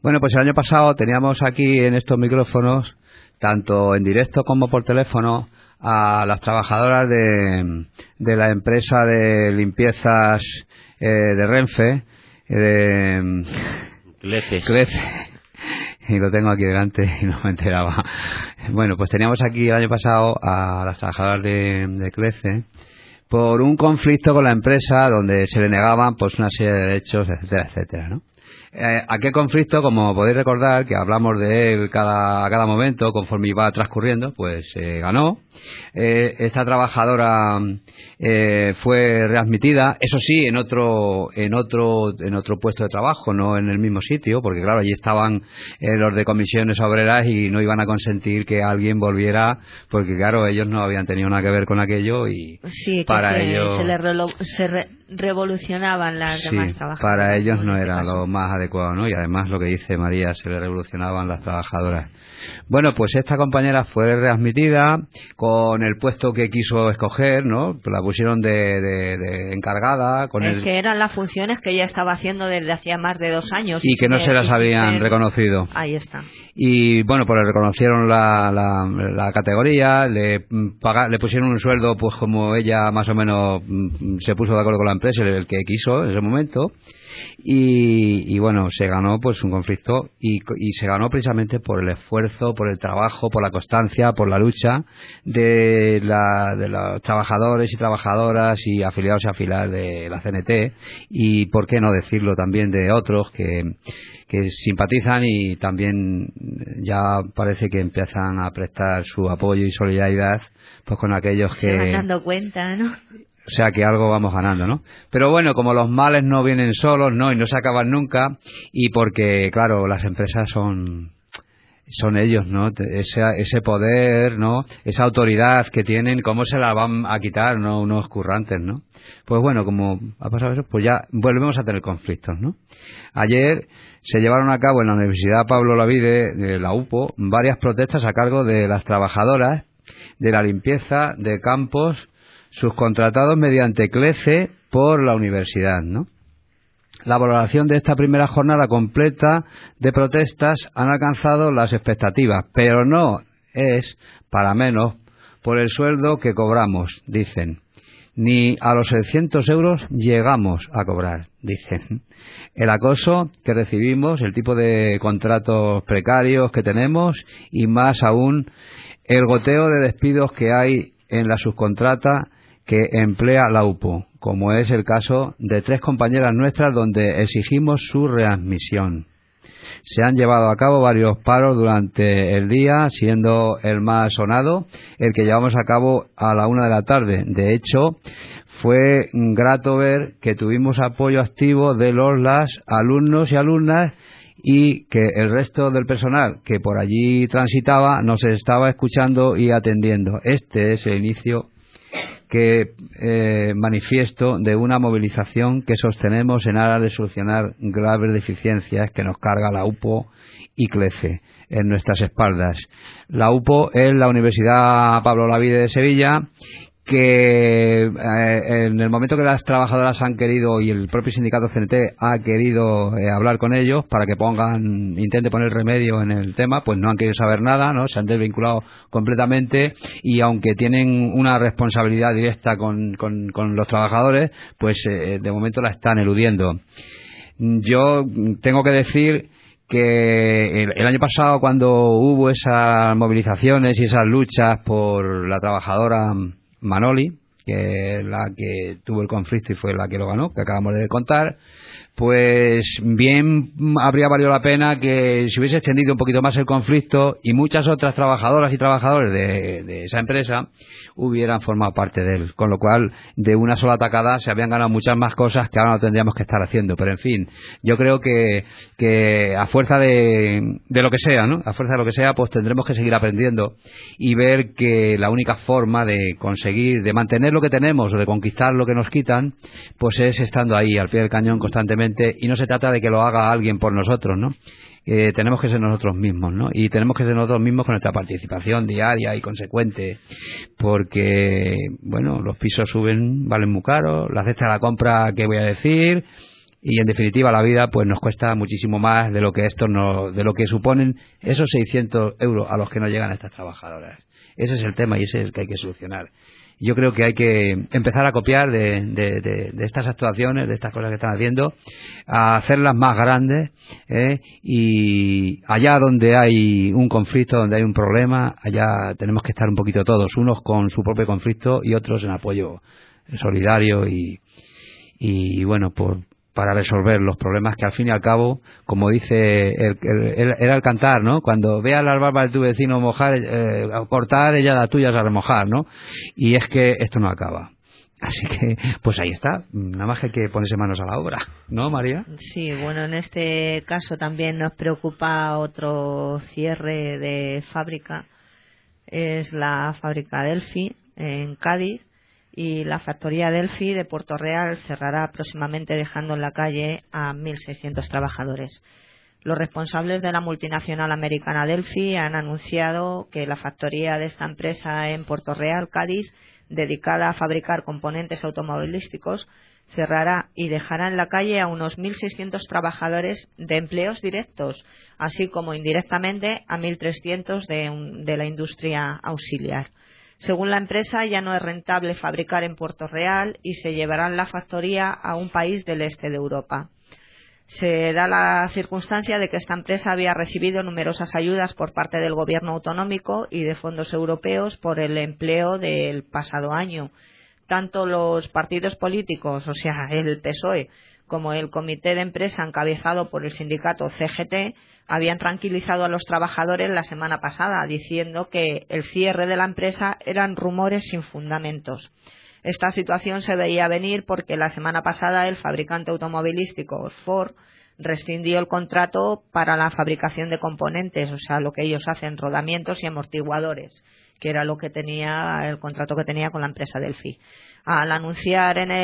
Bueno, pues el año pasado teníamos aquí en estos micrófonos, tanto en directo como por teléfono, a las trabajadoras de la empresa de limpiezas de Renfe, Clece. Y lo tengo aquí delante y no me enteraba. Bueno, pues teníamos aquí el año pasado a las trabajadoras de Clece por un conflicto con la empresa donde se le negaban pues una serie de derechos, etcétera, etcétera, ¿no? Aquel conflicto, como podéis recordar, que hablamos de él a cada momento conforme iba transcurriendo, pues ganó. Esta trabajadora fue readmitida, eso sí, en otro puesto de trabajo, no en el mismo sitio, porque claro, allí estaban los de comisiones obreras y no iban a consentir que alguien volviera, porque claro, ellos no habían tenido nada que ver con aquello y sí, para ellos revolucionaban las demás trabajadoras. Para ellos no era lo más adecuado, ¿no? Y además lo que dice María, se le revolucionaban las trabajadoras. Bueno, pues esta compañera fue readmitida con el puesto que quiso escoger, ¿no? La pusieron de encargada. Que eran las funciones que ella estaba haciendo desde hacía más de 2 años. Y que no se las habían reconocido. Ahí está. Y bueno, pues le reconocieron la categoría, le pusieron un sueldo, pues como ella más o menos se puso de acuerdo con la empresa, el que quiso en ese momento. Y bueno, se ganó pues un conflicto y se ganó precisamente por el esfuerzo, por el trabajo, por la constancia, por la lucha de los trabajadores y trabajadoras y afiliados y afiliadas de la CNT, y por qué no decirlo también de otros que simpatizan y también ya parece que empiezan a prestar su apoyo y solidaridad pues con aquellos que se van dando cuenta, ¿no? O sea que algo vamos ganando, ¿no? Pero bueno, como los males no vienen solos, ¿no? Y no se acaban nunca, y porque, claro, las empresas son ellos, ¿no? Ese poder, ¿no? Esa autoridad que tienen, ¿cómo se la van a quitar, ¿no? Unos currantes, ¿no? Pues bueno, como ha pasado eso, pues ya volvemos a tener conflictos, ¿no? Ayer se llevaron a cabo en la Universidad Pablo Olavide, de la UPO, varias protestas a cargo de las trabajadoras de la limpieza de campos subcontratados mediante Clece por la universidad, ¿no? La valoración de esta primera jornada completa de protestas han alcanzado las expectativas, pero no es para menos por el sueldo que cobramos, dicen. Ni a los 600 euros llegamos a cobrar, dicen. El acoso que recibimos, el tipo de contratos precarios que tenemos y más aún el goteo de despidos que hay en la subcontrata que emplea la UPO, como es el caso de 3 compañeras nuestras donde exigimos su readmisión. Se han llevado a cabo varios paros durante el día, siendo el más sonado el que llevamos a cabo a la 1 de la tarde. De hecho, fue grato ver que tuvimos apoyo activo de las alumnos y alumnas y que el resto del personal que por allí transitaba nos estaba escuchando y atendiendo. Este es el inicio manifiesto de una movilización que sostenemos en aras de solucionar graves deficiencias que nos carga la UPO y Clece en nuestras espaldas. La UPO es la Universidad Pablo Olavide de Sevilla, que en el momento que las trabajadoras han querido y el propio sindicato CNT ha querido hablar con ellos para que intente poner remedio en el tema, pues no han querido saber nada, ¿no? Se han desvinculado completamente y aunque tienen una responsabilidad directa con los trabajadores, pues de momento la están eludiendo. Yo tengo que decir que el año pasado, cuando hubo esas movilizaciones y esas luchas por la trabajadora Manoli, que es la que tuvo el conflicto y fue la que lo ganó, que acabamos de contar, pues bien habría valido la pena que se hubiese extendido un poquito más el conflicto y muchas otras trabajadoras y trabajadores de esa empresa hubieran formado parte de él, con lo cual de una sola tacada se habían ganado muchas más cosas que ahora no tendríamos que estar haciendo. Pero en fin, yo creo que a fuerza de lo que sea, ¿no? A fuerza de lo que sea, pues tendremos que seguir aprendiendo y ver que la única forma de conseguir, de mantener lo que tenemos o de conquistar lo que nos quitan, pues es estando ahí al pie del cañón constantemente, y no se trata de que lo haga alguien por nosotros, ¿no? Tenemos que ser nosotros mismos, ¿no? Y tenemos que ser nosotros mismos con nuestra participación diaria y consecuente, porque, bueno, los pisos suben, valen muy caro, la cesta de la compra, ¿qué voy a decir? y en definitiva la vida pues nos cuesta muchísimo más de lo que de lo que suponen esos 600 euros a los que no llegan a estas trabajadoras. Ese es el tema y ese es el que hay que solucionar. Yo creo que hay que empezar a copiar de estas actuaciones, de estas cosas que están haciendo, a hacerlas más grandes, y allá donde hay un conflicto, donde hay un problema, allá tenemos que estar un poquito todos, unos con su propio conflicto y otros en apoyo solidario y bueno, para resolver los problemas que al fin y al cabo, como dice el cantar, ¿no? Cuando veas las barbas de tu vecino mojar, cortar, ella las tuyas a remojar, ¿no? Y es que esto no acaba. Así que, pues ahí está, nada más que hay que ponerse manos a la obra, ¿no, María? Sí, bueno, en este caso también nos preocupa otro cierre de fábrica, es la fábrica Delphi en Cádiz. Y la factoría Delphi de Puerto Real cerrará próximamente, dejando en la calle a 1.600 trabajadores. Los responsables de la multinacional americana Delphi han anunciado que la factoría de esta empresa en Puerto Real, Cádiz, dedicada a fabricar componentes automovilísticos, cerrará y dejará en la calle a unos 1.600 trabajadores de empleos directos, así como indirectamente a 1.300 de la industria auxiliar. Según la empresa, ya no es rentable fabricar en Puerto Real y se llevarán la factoría a un país del este de Europa. Se da la circunstancia de que esta empresa había recibido numerosas ayudas por parte del gobierno autonómico y de fondos europeos por el empleo del pasado año. Tanto los partidos políticos, o sea, el PSOE, como el comité de empresa encabezado por el sindicato CGT, habían tranquilizado a los trabajadores la semana pasada, diciendo que el cierre de la empresa eran rumores sin fundamentos. Esta situación se veía venir porque la semana pasada el fabricante automovilístico Ford rescindió el contrato para la fabricación de componentes, o sea, lo que ellos hacen, rodamientos y amortiguadores, que era lo que tenía el contrato que tenía con la empresa Delphi. Al anunciar en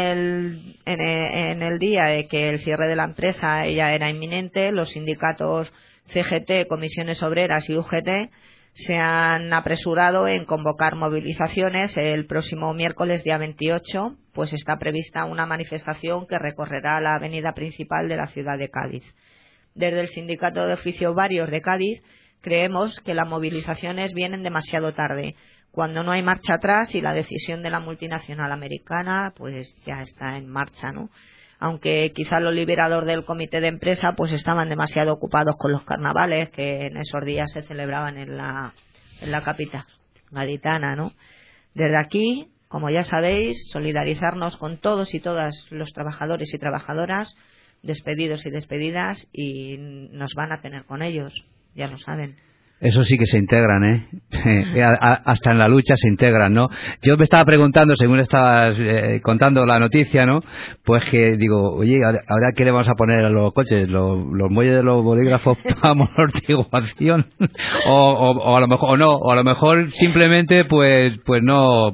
el día de que el cierre de la empresa ya era inminente, los sindicatos CGT, Comisiones Obreras y UGT se han apresurado en convocar movilizaciones. El próximo miércoles, día 28, pues está prevista una manifestación que recorrerá la avenida principal de la ciudad de Cádiz. Desde el Sindicato de Oficios Varios de Cádiz creemos que las movilizaciones vienen demasiado tarde, cuando no hay marcha atrás y la decisión de la multinacional americana pues ya está en marcha, ¿no? Aunque quizá los liberadores del comité de empresa pues estaban demasiado ocupados con los carnavales que en esos días se celebraban en la capital gaditana, ¿no? Desde aquí, como ya sabéis, solidarizarnos con todos y todas los trabajadores y trabajadoras despedidos y despedidas, y nos van a tener con ellos, ya lo saben. Eso sí que se integran, hasta en la lucha se integran, ¿no? Yo me estaba preguntando, según estabas contando la noticia, ¿no? Pues que digo, oye, ¿ahora qué le vamos a poner a los coches? ¿Los muelles de los bolígrafos para amortiguación? o a lo mejor, o no, o a lo mejor simplemente pues no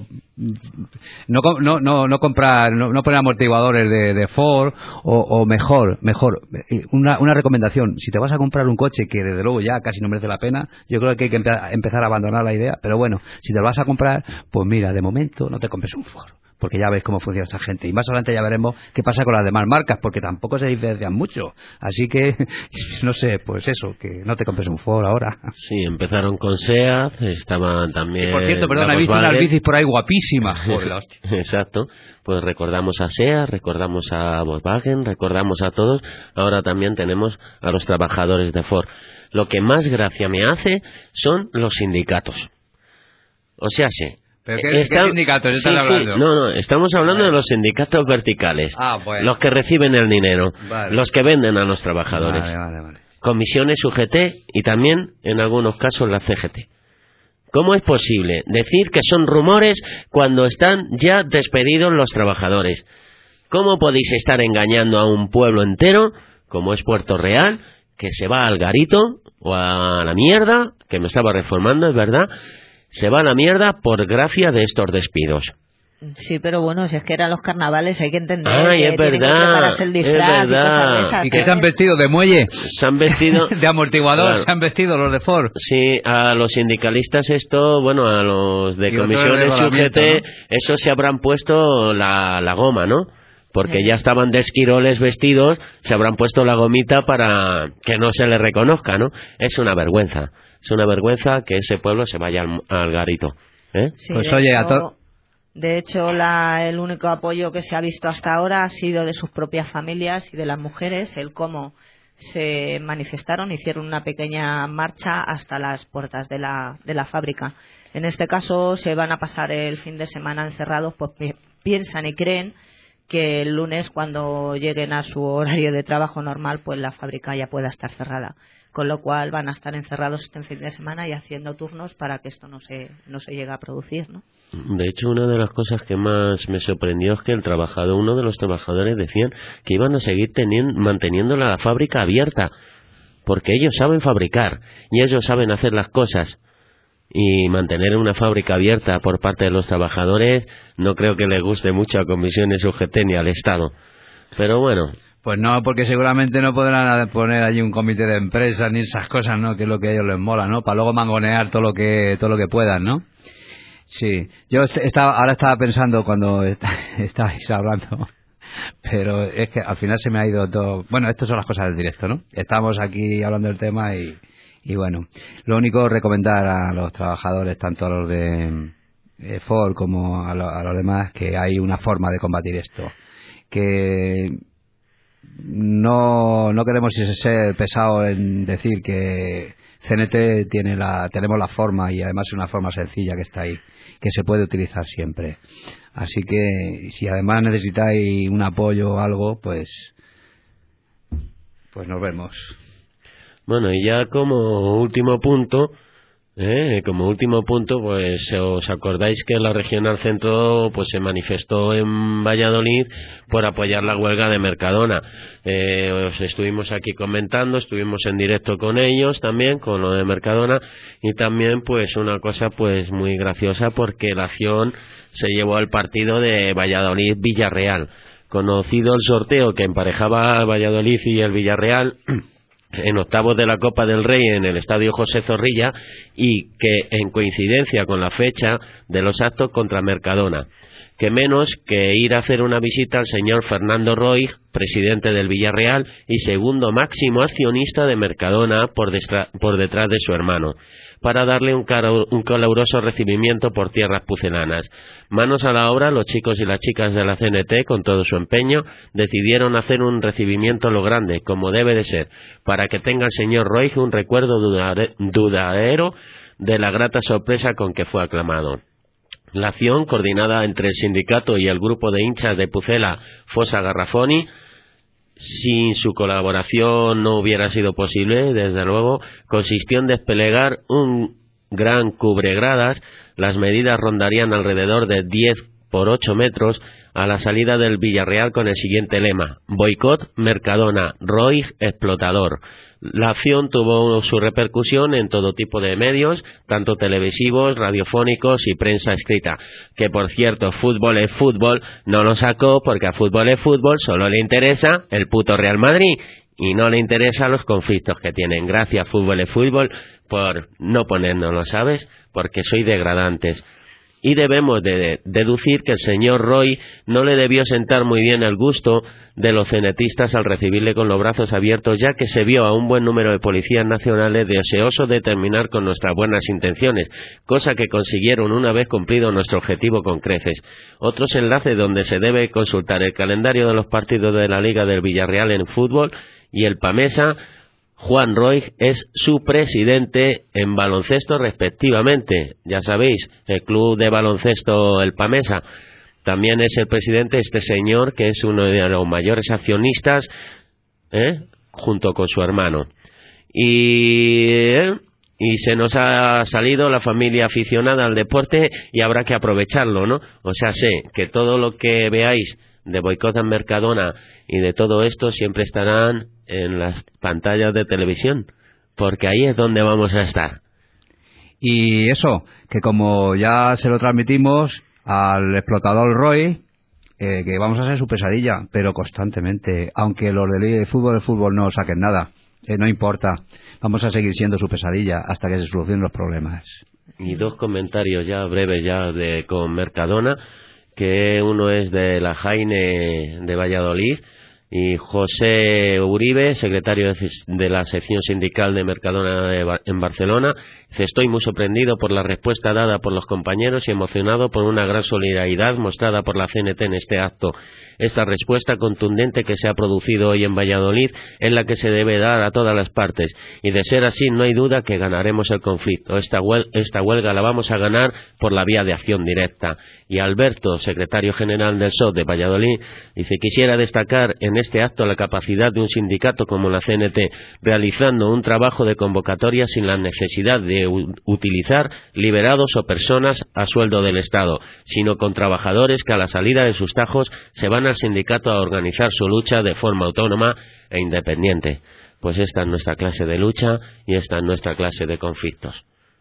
comprar, no poner amortiguadores de Ford, o mejor, una recomendación: si te vas a comprar un coche que desde luego ya casi no merece la pena, yo creo que hay que empezar a abandonar la idea, pero bueno, si te lo vas a comprar, pues mira, de momento no te compres un Ford, porque ya ves cómo funciona esta gente, y más adelante ya veremos qué pasa con las demás marcas, porque tampoco se diferencian mucho, así que no sé, pues eso, que no te compres un Ford ahora. Sí, empezaron con SEAT, estaban también... Y por cierto, perdón, he visto unas bicis por ahí guapísimas. Joder, la hostia. Exacto, pues recordamos a SEAT, recordamos a Volkswagen, recordamos a todos, ahora también tenemos a los trabajadores de Ford. Lo que más gracia me hace son los sindicatos. O sea, sí. ¿Pero qué sindicatos están hablando? Sí. No, estamos hablando de los sindicatos verticales. Bueno. Los que reciben el dinero. Vale. Los que venden a los trabajadores. Vale. Comisiones UGT y también, en algunos casos, la CGT. ¿Cómo es posible decir que son rumores cuando están ya despedidos los trabajadores? ¿Cómo podéis estar engañando a un pueblo entero, como es Puerto Real, que se va al garito o a la mierda, que me estaba reformando, es verdad, se va a la mierda por gracia de estos despidos? Sí, pero bueno, si es que eran los carnavales, hay que entender que es verdad, el disfraz, es verdad. Y que se han vestido de muelle, se han vestido de amortiguador, claro. Se han vestido los de Ford. Sí, a los sindicalistas esto, bueno, a los de comisiones UGT, ¿no? Eso se habrán puesto la goma, ¿no? porque ya estaban de esquiroles vestidos, se habrán puesto la gomita para que no se les reconozca, ¿no? Es una vergüenza que ese pueblo se vaya al garito, ¿eh? Sí, pues oye, de hecho, el único apoyo que se ha visto hasta ahora ha sido de sus propias familias y de las mujeres, el cómo se manifestaron, hicieron una pequeña marcha hasta las puertas de la fábrica. En este caso se van a pasar el fin de semana encerrados, pues piensan y creen que el lunes, cuando lleguen a su horario de trabajo normal, pues la fábrica ya pueda estar cerrada, con lo cual van a estar encerrados este fin de semana y haciendo turnos para que esto no se llegue a producir, ¿no? De hecho, una de las cosas que más me sorprendió es que uno de los trabajadores decían que iban a seguir manteniendo la fábrica abierta, porque ellos saben fabricar y ellos saben hacer las cosas. Y mantener una fábrica abierta por parte de los trabajadores no creo que les guste mucho a Comisiones UGT ni al Estado. Pero bueno. Pues no, porque seguramente no podrán poner allí un comité de empresas ni esas cosas, ¿no? Que es lo que a ellos les mola, ¿no? Para luego mangonear todo lo que puedan, ¿no? Sí. Yo ahora estaba pensando cuando estabais hablando, pero es que al final se me ha ido todo. Bueno, estas son las cosas del directo, ¿no? Estamos aquí hablando del tema y bueno, lo único recomendar a los trabajadores, tanto a los de Ford como a los demás, que hay una forma de combatir esto, que no queremos ser pesados en decir que CNT tenemos la forma, y además es una forma sencilla que está ahí, que se puede utilizar siempre. Así que si además necesitáis un apoyo o algo, pues nos vemos. Bueno, y ya como último punto, pues os acordáis que la Regional Centro pues se manifestó en Valladolid por apoyar la huelga de Mercadona. Os estuvimos aquí comentando, estuvimos en directo con ellos también, con lo de Mercadona, y también pues una cosa pues muy graciosa, porque la acción se llevó al partido de Valladolid-Villarreal. Conocido el sorteo que emparejaba a Valladolid y el Villarreal en octavos de la Copa del Rey en el Estadio José Zorrilla, y que en coincidencia con la fecha de los actos contra Mercadona, que menos que ir a hacer una visita al señor Fernando Roig, presidente del Villarreal y segundo máximo accionista de Mercadona por detrás de su hermano, para darle un caluroso recibimiento por tierras pucelanas. Manos a la obra, los chicos y las chicas de la CNT, con todo su empeño, decidieron hacer un recibimiento a lo grande, como debe de ser, para que tenga el señor Roig un recuerdo duradero de la grata sorpresa con que fue aclamado. La acción, coordinada entre el sindicato y el grupo de hinchas de Pucela, Fossa Garrafoni, sin su colaboración no hubiera sido posible, desde luego, consistió en desplegar un gran cubregradas. Las medidas rondarían alrededor de 10 por 8 metros a la salida del Villarreal, con el siguiente lema: boicot Mercadona, Roig explotador. La acción tuvo su repercusión en todo tipo de medios, tanto televisivos, radiofónicos y prensa escrita, que por cierto, Fútbol es Fútbol no lo sacó, porque a Fútbol es Fútbol solo le interesa el puto Real Madrid y no le interesan los conflictos que tienen. Gracias, Fútbol es Fútbol, por no ponérnoslo, ¿sabes? Porque sois degradantes. Y debemos de deducir que el señor Roy no le debió sentar muy bien el gusto de los cenetistas al recibirle con los brazos abiertos, ya que se vio a un buen número de policías nacionales deseosos de terminar con nuestras buenas intenciones, cosa que consiguieron una vez cumplido nuestro objetivo con creces. Otros enlaces donde se debe consultar el calendario de los partidos de la Liga del Villarreal en fútbol y el Pamesa. Juan Roig es su presidente en baloncesto respectivamente. Ya sabéis, el club de baloncesto El Pamesa. También es el presidente este señor, que es uno de los mayores accionistas, junto con su hermano. Y se nos ha salido la familia aficionada al deporte y habrá que aprovecharlo, ¿no? O sea, sé que todo lo que veáis de boicot a Mercadona y de todo esto siempre estarán en las pantallas de televisión, porque ahí es donde vamos a estar. Y eso, que como ya se lo transmitimos al explotador Roy, que vamos a hacer su pesadilla, pero constantemente, aunque los de fútbol no saquen nada, no importa, vamos a seguir siendo su pesadilla hasta que se solucionen los problemas. Y dos comentarios ya breves con Mercadona, que uno es de la Jaime de Valladolid, y José Uribe, secretario de la sección sindical de Mercadona en Barcelona. Estoy muy sorprendido por la respuesta dada por los compañeros y emocionado por una gran solidaridad mostrada por la CNT en este acto. Esta respuesta contundente que se ha producido hoy en Valladolid es la que se debe dar a todas las partes, y de ser así no hay duda que ganaremos el conflicto. Esta huelga la vamos a ganar por la vía de acción directa. Y Alberto, secretario general del PSOE de Valladolid, dice: quisiera destacar en este acto la capacidad de un sindicato como la CNT, realizando un trabajo de convocatoria sin la necesidad de utilizar liberados o personas a sueldo del Estado, sino con trabajadores que a la salida de sus tajos se van al sindicato a organizar su lucha de forma autónoma e independiente. Pues esta es nuestra clase de lucha y esta es nuestra clase de conflictos.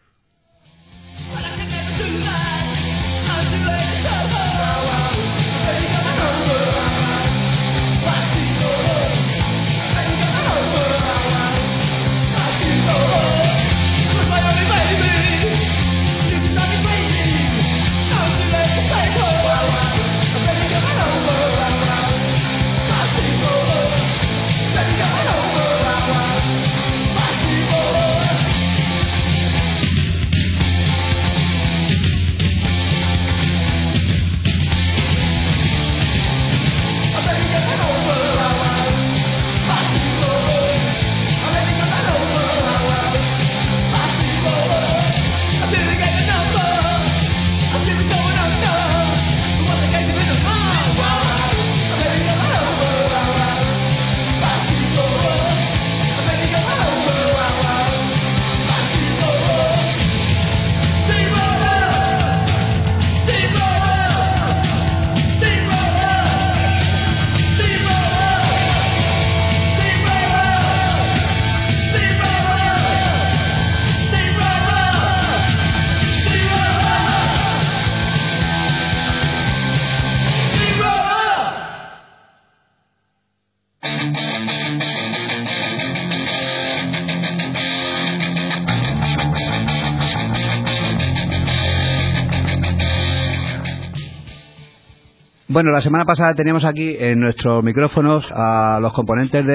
Bueno, la semana pasada teníamos aquí en nuestros micrófonos a los componentes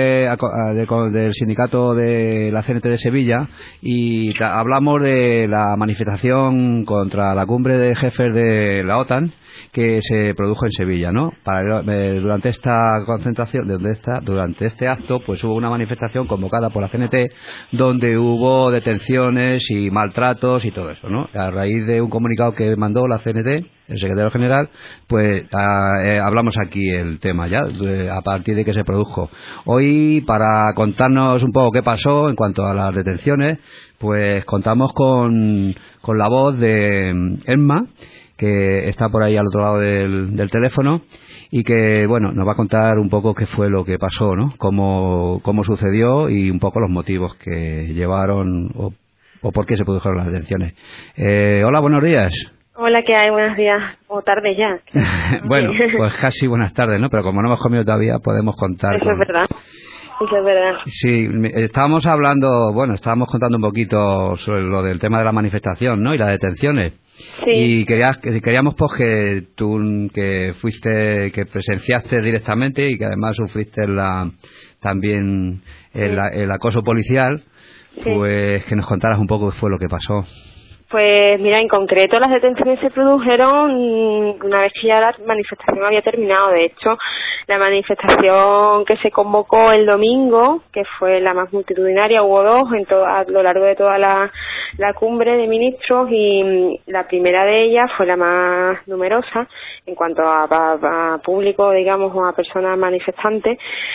del sindicato de la CNT de Sevilla, y hablamos de la manifestación contra la cumbre de jefes de la OTAN que se produjo en Sevilla, ¿no? Durante esta concentración, durante este acto, pues hubo una manifestación convocada por la CNT donde hubo detenciones y maltratos y todo eso, ¿no? A raíz de un comunicado que mandó la CNT, el secretario general, pues hablamos aquí el tema ya, a partir de que se produjo. Hoy, para contarnos un poco qué pasó en cuanto a las detenciones, pues contamos con la voz de Emma, que está por ahí al otro lado del teléfono, y que, bueno, nos va a contar un poco qué fue lo que pasó, ¿no? Cómo sucedió y un poco los motivos que llevaron o por qué se produjeron las detenciones. Hola, buenos días. Hola, ¿qué hay? Buenos días, o tarde ya. Bueno, pues casi buenas tardes, ¿no? Pero como no hemos comido todavía, podemos contar. Eso es verdad. Eso es verdad. Sí, estábamos contando un poquito sobre lo del tema de la manifestación, ¿no? Y las detenciones. Sí. Y queríamos pues que tú que presenciaste directamente y que además sufriste también el acoso policial, sí, pues que nos contaras un poco qué fue lo que pasó. Pues mira, en concreto las detenciones se produjeron una vez que ya la manifestación había terminado. De hecho, la manifestación que se convocó el domingo, que fue la más multitudinaria, hubo dos a lo largo de toda la cumbre de ministros, y la primera de ellas fue la más numerosa en cuanto a público, digamos, o a personas manifestantes.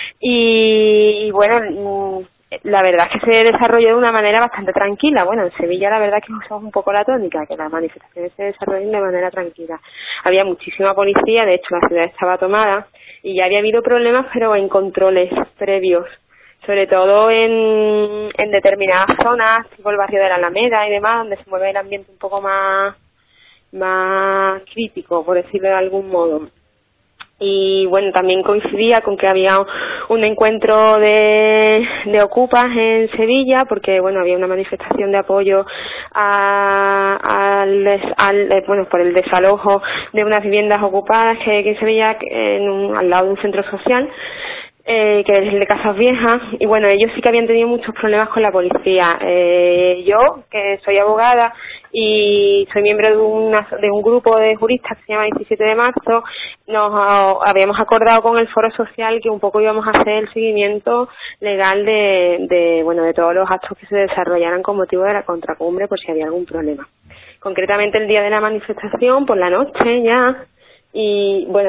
Y bueno, la verdad es que se desarrolló de una manera bastante tranquila. Bueno, en Sevilla la verdad es que usamos un poco la tónica, que las manifestaciones se desarrollan de manera tranquila. Había muchísima policía, de hecho la ciudad estaba tomada y ya había habido problemas, pero en controles previos, sobre todo en determinadas zonas, tipo el barrio de la Alameda y demás, donde se mueve el ambiente un poco más crítico, por decirlo de algún modo. Y bueno, también coincidía con que había un encuentro de ocupas en Sevilla, porque bueno, había una manifestación de apoyo a por el desalojo de unas viviendas ocupadas que se veía al lado de un centro social, que es el de Casas Viejas, y bueno, ellos sí que habían tenido muchos problemas con la policía. Yo, que soy abogada y soy miembro de un grupo de juristas que se llama 17 de marzo, nos habíamos acordado con el foro social que un poco íbamos a hacer el seguimiento legal de todos los actos que se desarrollaran con motivo de la contracumbre, por si había algún problema. Concretamente el día de la manifestación, por la noche ya, y bueno,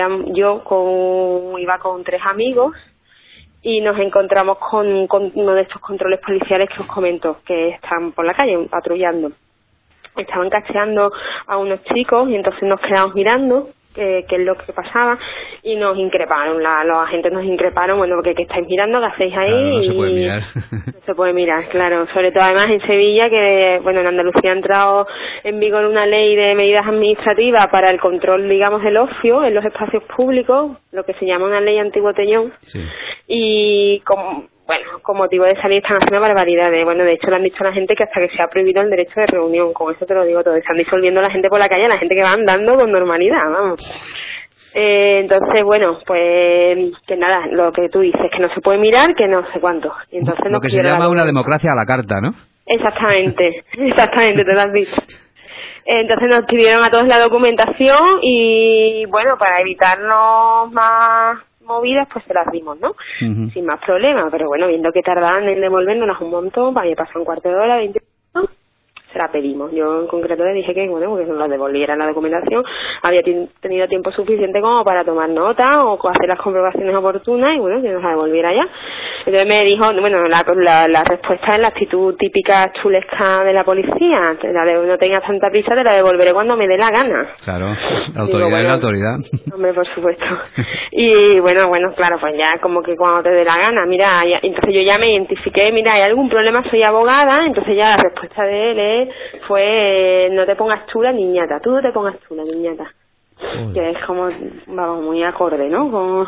iba con 3 amigos y nos encontramos con uno de estos controles policiales que os comento, que están por la calle patrullando. Estaban cacheando a unos chicos y entonces nos quedamos mirando qué es lo que pasaba y nos increparon, los agentes nos increparon, bueno, porque ¿qué estáis mirando? ¿Qué hacéis ahí? Claro, no se puede mirar. No se puede mirar, claro, sobre todo además en Sevilla, que bueno, en Andalucía ha entrado en vigor una ley de medidas administrativas para el control, digamos, del ocio en los espacios públicos, lo que se llama una ley antibotellón, sí. Y con motivo de salir están haciendo barbaridades. Bueno, de hecho le han dicho a la gente que hasta que se ha prohibido el derecho de reunión, con eso te lo digo todo, están disolviendo a la gente por la calle, a la gente que va andando con normalidad, vamos. Entonces, bueno, pues que nada, lo que tú dices, que no se puede mirar, que no sé cuánto. Y entonces lo que se llama una democracia a la carta, ¿no? Exactamente, te lo has dicho. Entonces nos pidieron a todos la documentación y bueno, para evitarnos más movidas, pues se las dimos, ¿no? Uh-huh. Sin más problema, pero bueno, viendo que tardaban en devolvernos un montón, para que pasara un cuarto de hora, 20 minutos, se la pedimos. Yo en concreto le dije que bueno, porque nos la devolvieran la documentación, había tenido tiempo suficiente como para tomar nota o hacer las comprobaciones oportunas y bueno, que nos la devolviera ya. Entonces me dijo, bueno, la respuesta es la actitud típica chulesca de la policía, no tengas tanta prisa, te la devolveré cuando me dé la gana. Claro, la autoridad es la autoridad. Hombre, por supuesto. Y bueno, claro, pues ya como que cuando te dé la gana, mira, entonces yo ya me identifiqué, mira, hay algún problema, soy abogada, entonces ya la respuesta de él fue, no te pongas chula, niñata, tú no te pongas chula, niñata. Que es como, vamos, muy acorde, ¿no?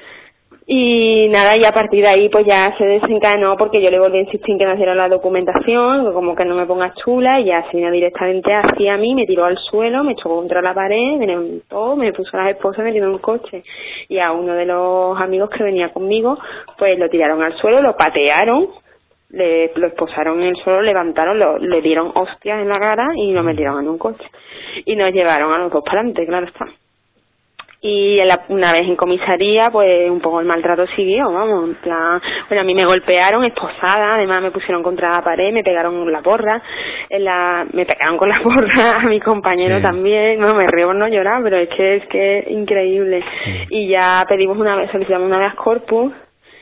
Y nada, y a partir de ahí pues ya se desencadenó porque yo le volví a insistir en que nos diera la documentación, como que no me pongas chula, y ya se vino directamente hacia mí, me tiró al suelo, me chocó contra la pared, me levantó, me puso las esposas, me tiró en un coche, y a uno de los amigos que venía conmigo pues lo tiraron al suelo, lo patearon, lo esposaron en el suelo, levantaron, le dieron hostias en la cara y lo metieron en un coche y nos llevaron a los dos para adelante, claro está. Y una vez en comisaría, pues un poco el maltrato siguió, vamos, en plan, bueno, a mí me golpearon esposada, además me pusieron contra la pared, me pegaron la porra, me pegaron con la porra a mi compañero también, no, me río por no llorar, pero es que es increíble. Y ya solicitamos una habeas corpus,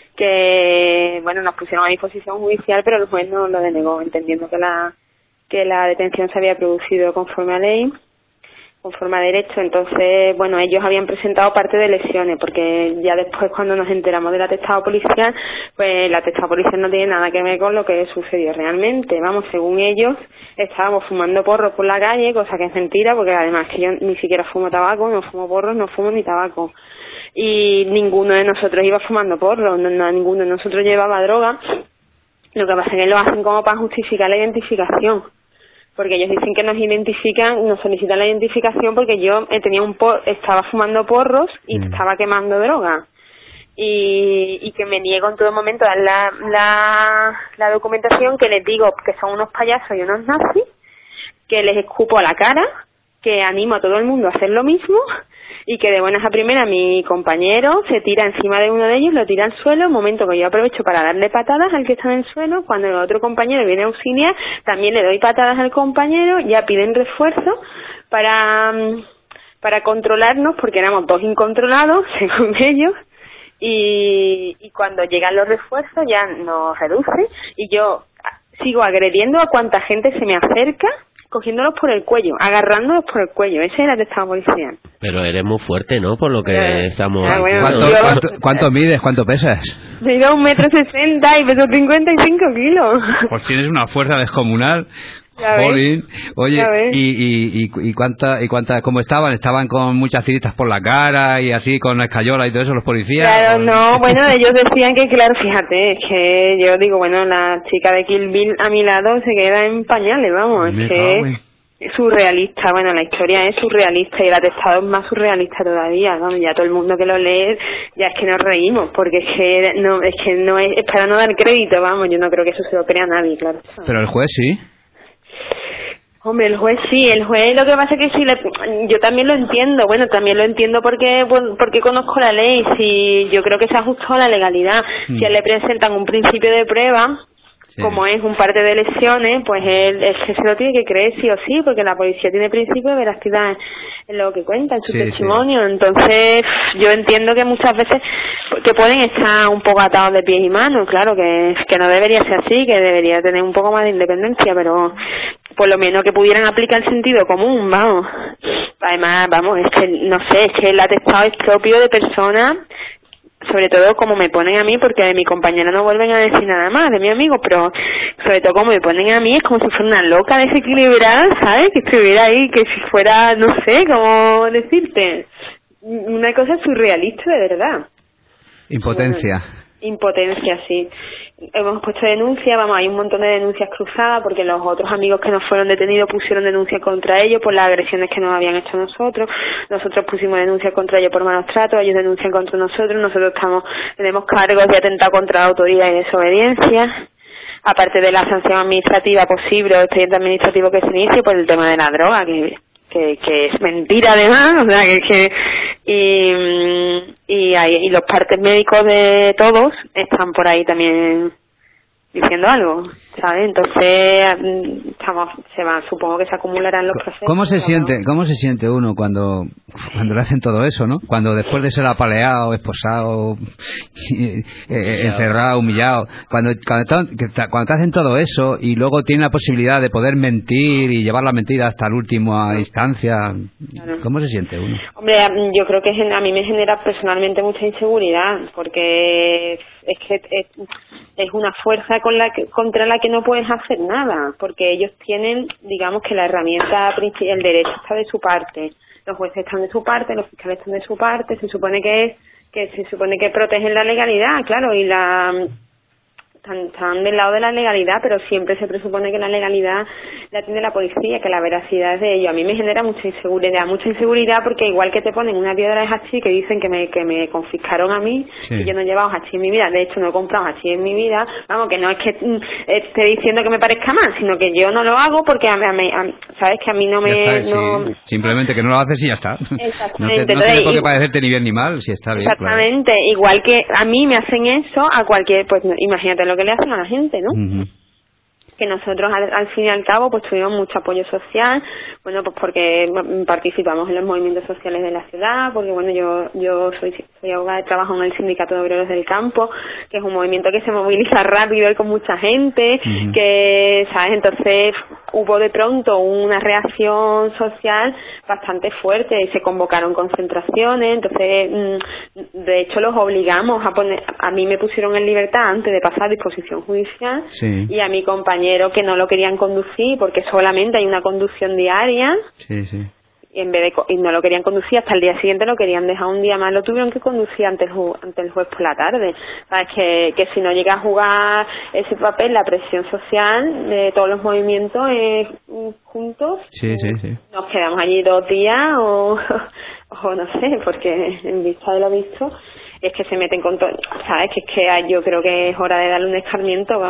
que bueno, nos pusieron a disposición judicial, pero el juez no lo denegó, entendiendo que la detención se había producido conforme a ley, conforme a derecho. Entonces, bueno, ellos habían presentado parte de lesiones, porque ya después cuando nos enteramos del atestado policial, pues el atestado policial no tiene nada que ver con lo que sucedió realmente. Vamos, según ellos, estábamos fumando porros por la calle, cosa que es mentira, porque además que yo ni siquiera fumo tabaco, no fumo porros, no fumo ni tabaco. Y ninguno de nosotros iba fumando porros, ninguno de nosotros llevaba droga. Lo que pasa es que lo hacen como para justificar la identificación, porque ellos dicen que nos solicitan la identificación porque yo estaba fumando porros y estaba quemando droga, y que me niego en todo momento a dar la documentación, que les digo que son unos payasos y unos nazis, que les escupo a la cara, que animo a todo el mundo a hacer lo mismo, y que de buenas a primeras mi compañero se tira encima de uno de ellos, lo tira al suelo, un momento que yo aprovecho para darle patadas al que está en el suelo, cuando el otro compañero viene a auxiliar, también le doy patadas al compañero, ya piden refuerzo para controlarnos, porque éramos dos incontrolados, según ellos, y cuando llegan los refuerzos ya nos reducen, y yo sigo agrediendo a cuanta gente se me acerca, cogiéndolos por el cuello, agarrándolos por el cuello. Ese era el estado policial. Pero eres muy fuerte, ¿no? Por lo que estamos... Bueno, ¿Cuánto mides? ¿Cuánto pesas? Mido 1,60 m y peso 55 kilos. Pues tienes una fuerza descomunal. Jolín. Oye, ¿y cuántas cómo estaban? ¿Estaban con muchas tiritas por la cara y así con escayola y todo eso los policías? Claro, no, bueno, ellos decían que, claro, fíjate, es que yo digo, bueno, la chica de Kill Bill a mi lado se queda en pañales, vamos, es que surrealista. Bueno, la historia es surrealista y el atestado es más surrealista todavía, ¿no? Ya todo el mundo que lo lee ya es que nos reímos, porque es para no dar crédito, vamos, yo no creo que eso se lo crea nadie, claro. Pero el juez sí. Hombre, el juez lo que pasa es que sí, yo también lo entiendo, también lo entiendo porque conozco la ley, si yo creo que se ajustó a la legalidad, si a él le presentan un principio de prueba, como es un parte de lesiones, pues él se lo tiene que creer sí o sí, porque la policía tiene principio de veracidad en lo que cuenta, en su testimonio. Entonces, yo entiendo que muchas veces que pueden estar un poco atados de pies y manos, claro, que no debería ser así, que debería tener un poco más de independencia, pero por lo menos que pudieran aplicar el sentido común, vamos. Además, vamos, es que el atestado es propio de personas, sobre todo como me ponen a mí, porque de mi compañera no vuelven a decir nada más, de mi amigo, pero sobre todo como me ponen a mí, es como si fuera una loca desequilibrada, ¿sabes? Que estuviera ahí, que si fuera, no sé, ¿cómo decirte? Una cosa surrealista de verdad. Impotencia. Impotencia, sí. Hemos puesto denuncia, hay un montón de denuncias cruzadas porque los otros amigos que nos fueron detenidos pusieron denuncia contra ellos por las agresiones que nos habían hecho nosotros pusimos denuncia contra ellos por malos tratos, ellos denuncian contra nosotros tenemos cargos de atentado contra la autoridad y desobediencia, aparte de la sanción administrativa posible o expediente administrativo que se inicie por el tema de la droga, que es mentira además, o sea y los partes médicos de todos están por ahí también diciendo algo, ¿sabes? Entonces supongo que se acumularán los procesos. ¿Cómo se siente uno cuando le hacen todo eso, ¿no? Cuando después de ser apaleado, esposado, encerrado, humillado, cuando te hacen todo eso y luego tiene la posibilidad de poder mentir y llevar la mentira hasta la última instancia, ¿cómo se siente uno? Hombre, yo creo que a mí me genera personalmente mucha inseguridad, porque es que es una fuerza contra la que no puedes hacer nada, porque ellos tienen, digamos que la herramienta, el derecho está de su parte, los jueces están de su parte, los fiscales están de su parte, se supone que protegen la legalidad, claro, y están del lado de la legalidad, pero siempre se presupone que la legalidad la tiene la policía, que la veracidad es de ellos. A mí me genera mucha inseguridad porque igual que te ponen una piedra de hachís que dicen que me confiscaron a mí, y yo no he llevado hachís en mi vida, de hecho no he comprado hachís en mi vida, vamos, que no es que esté diciendo que me parezca mal, sino que yo no lo hago porque sabes que a mí no me... Simplemente que no lo haces y ya está. Exactamente. No tiene por qué parecerte ni bien ni mal, si está bien. Exactamente, claro. Igual que a mí me hacen eso, a cualquier, pues imagínate lo que le hacen a la gente, ¿no? Uh-huh. Que nosotros al fin y al cabo pues tuvimos mucho apoyo social, pues porque participamos en los movimientos sociales de la ciudad, porque yo soy abogada y trabajo en el Sindicato de Obreros del Campo, que es un movimiento que se moviliza rápido y con mucha gente, uh-huh. que, ¿sabes? Entonces hubo de pronto una reacción social bastante fuerte y se convocaron concentraciones, entonces de hecho los obligamos a mí me pusieron en libertad antes de pasar a disposición judicial, sí. Y a mi compañero que no lo querían conducir porque solamente hay una conducción diaria, sí. Y no lo querían conducir hasta el día siguiente, lo querían dejar un día más, lo tuvieron que conducir ante el juez por la tarde. Sabes que si no llega a jugar ese papel la presión social de todos los movimientos juntos, sí. Nos quedamos allí 2 días o no sé, porque en vista de lo visto es que se meten con todo, ¿sabes? Que es que yo creo que es hora de darle un escarmiento,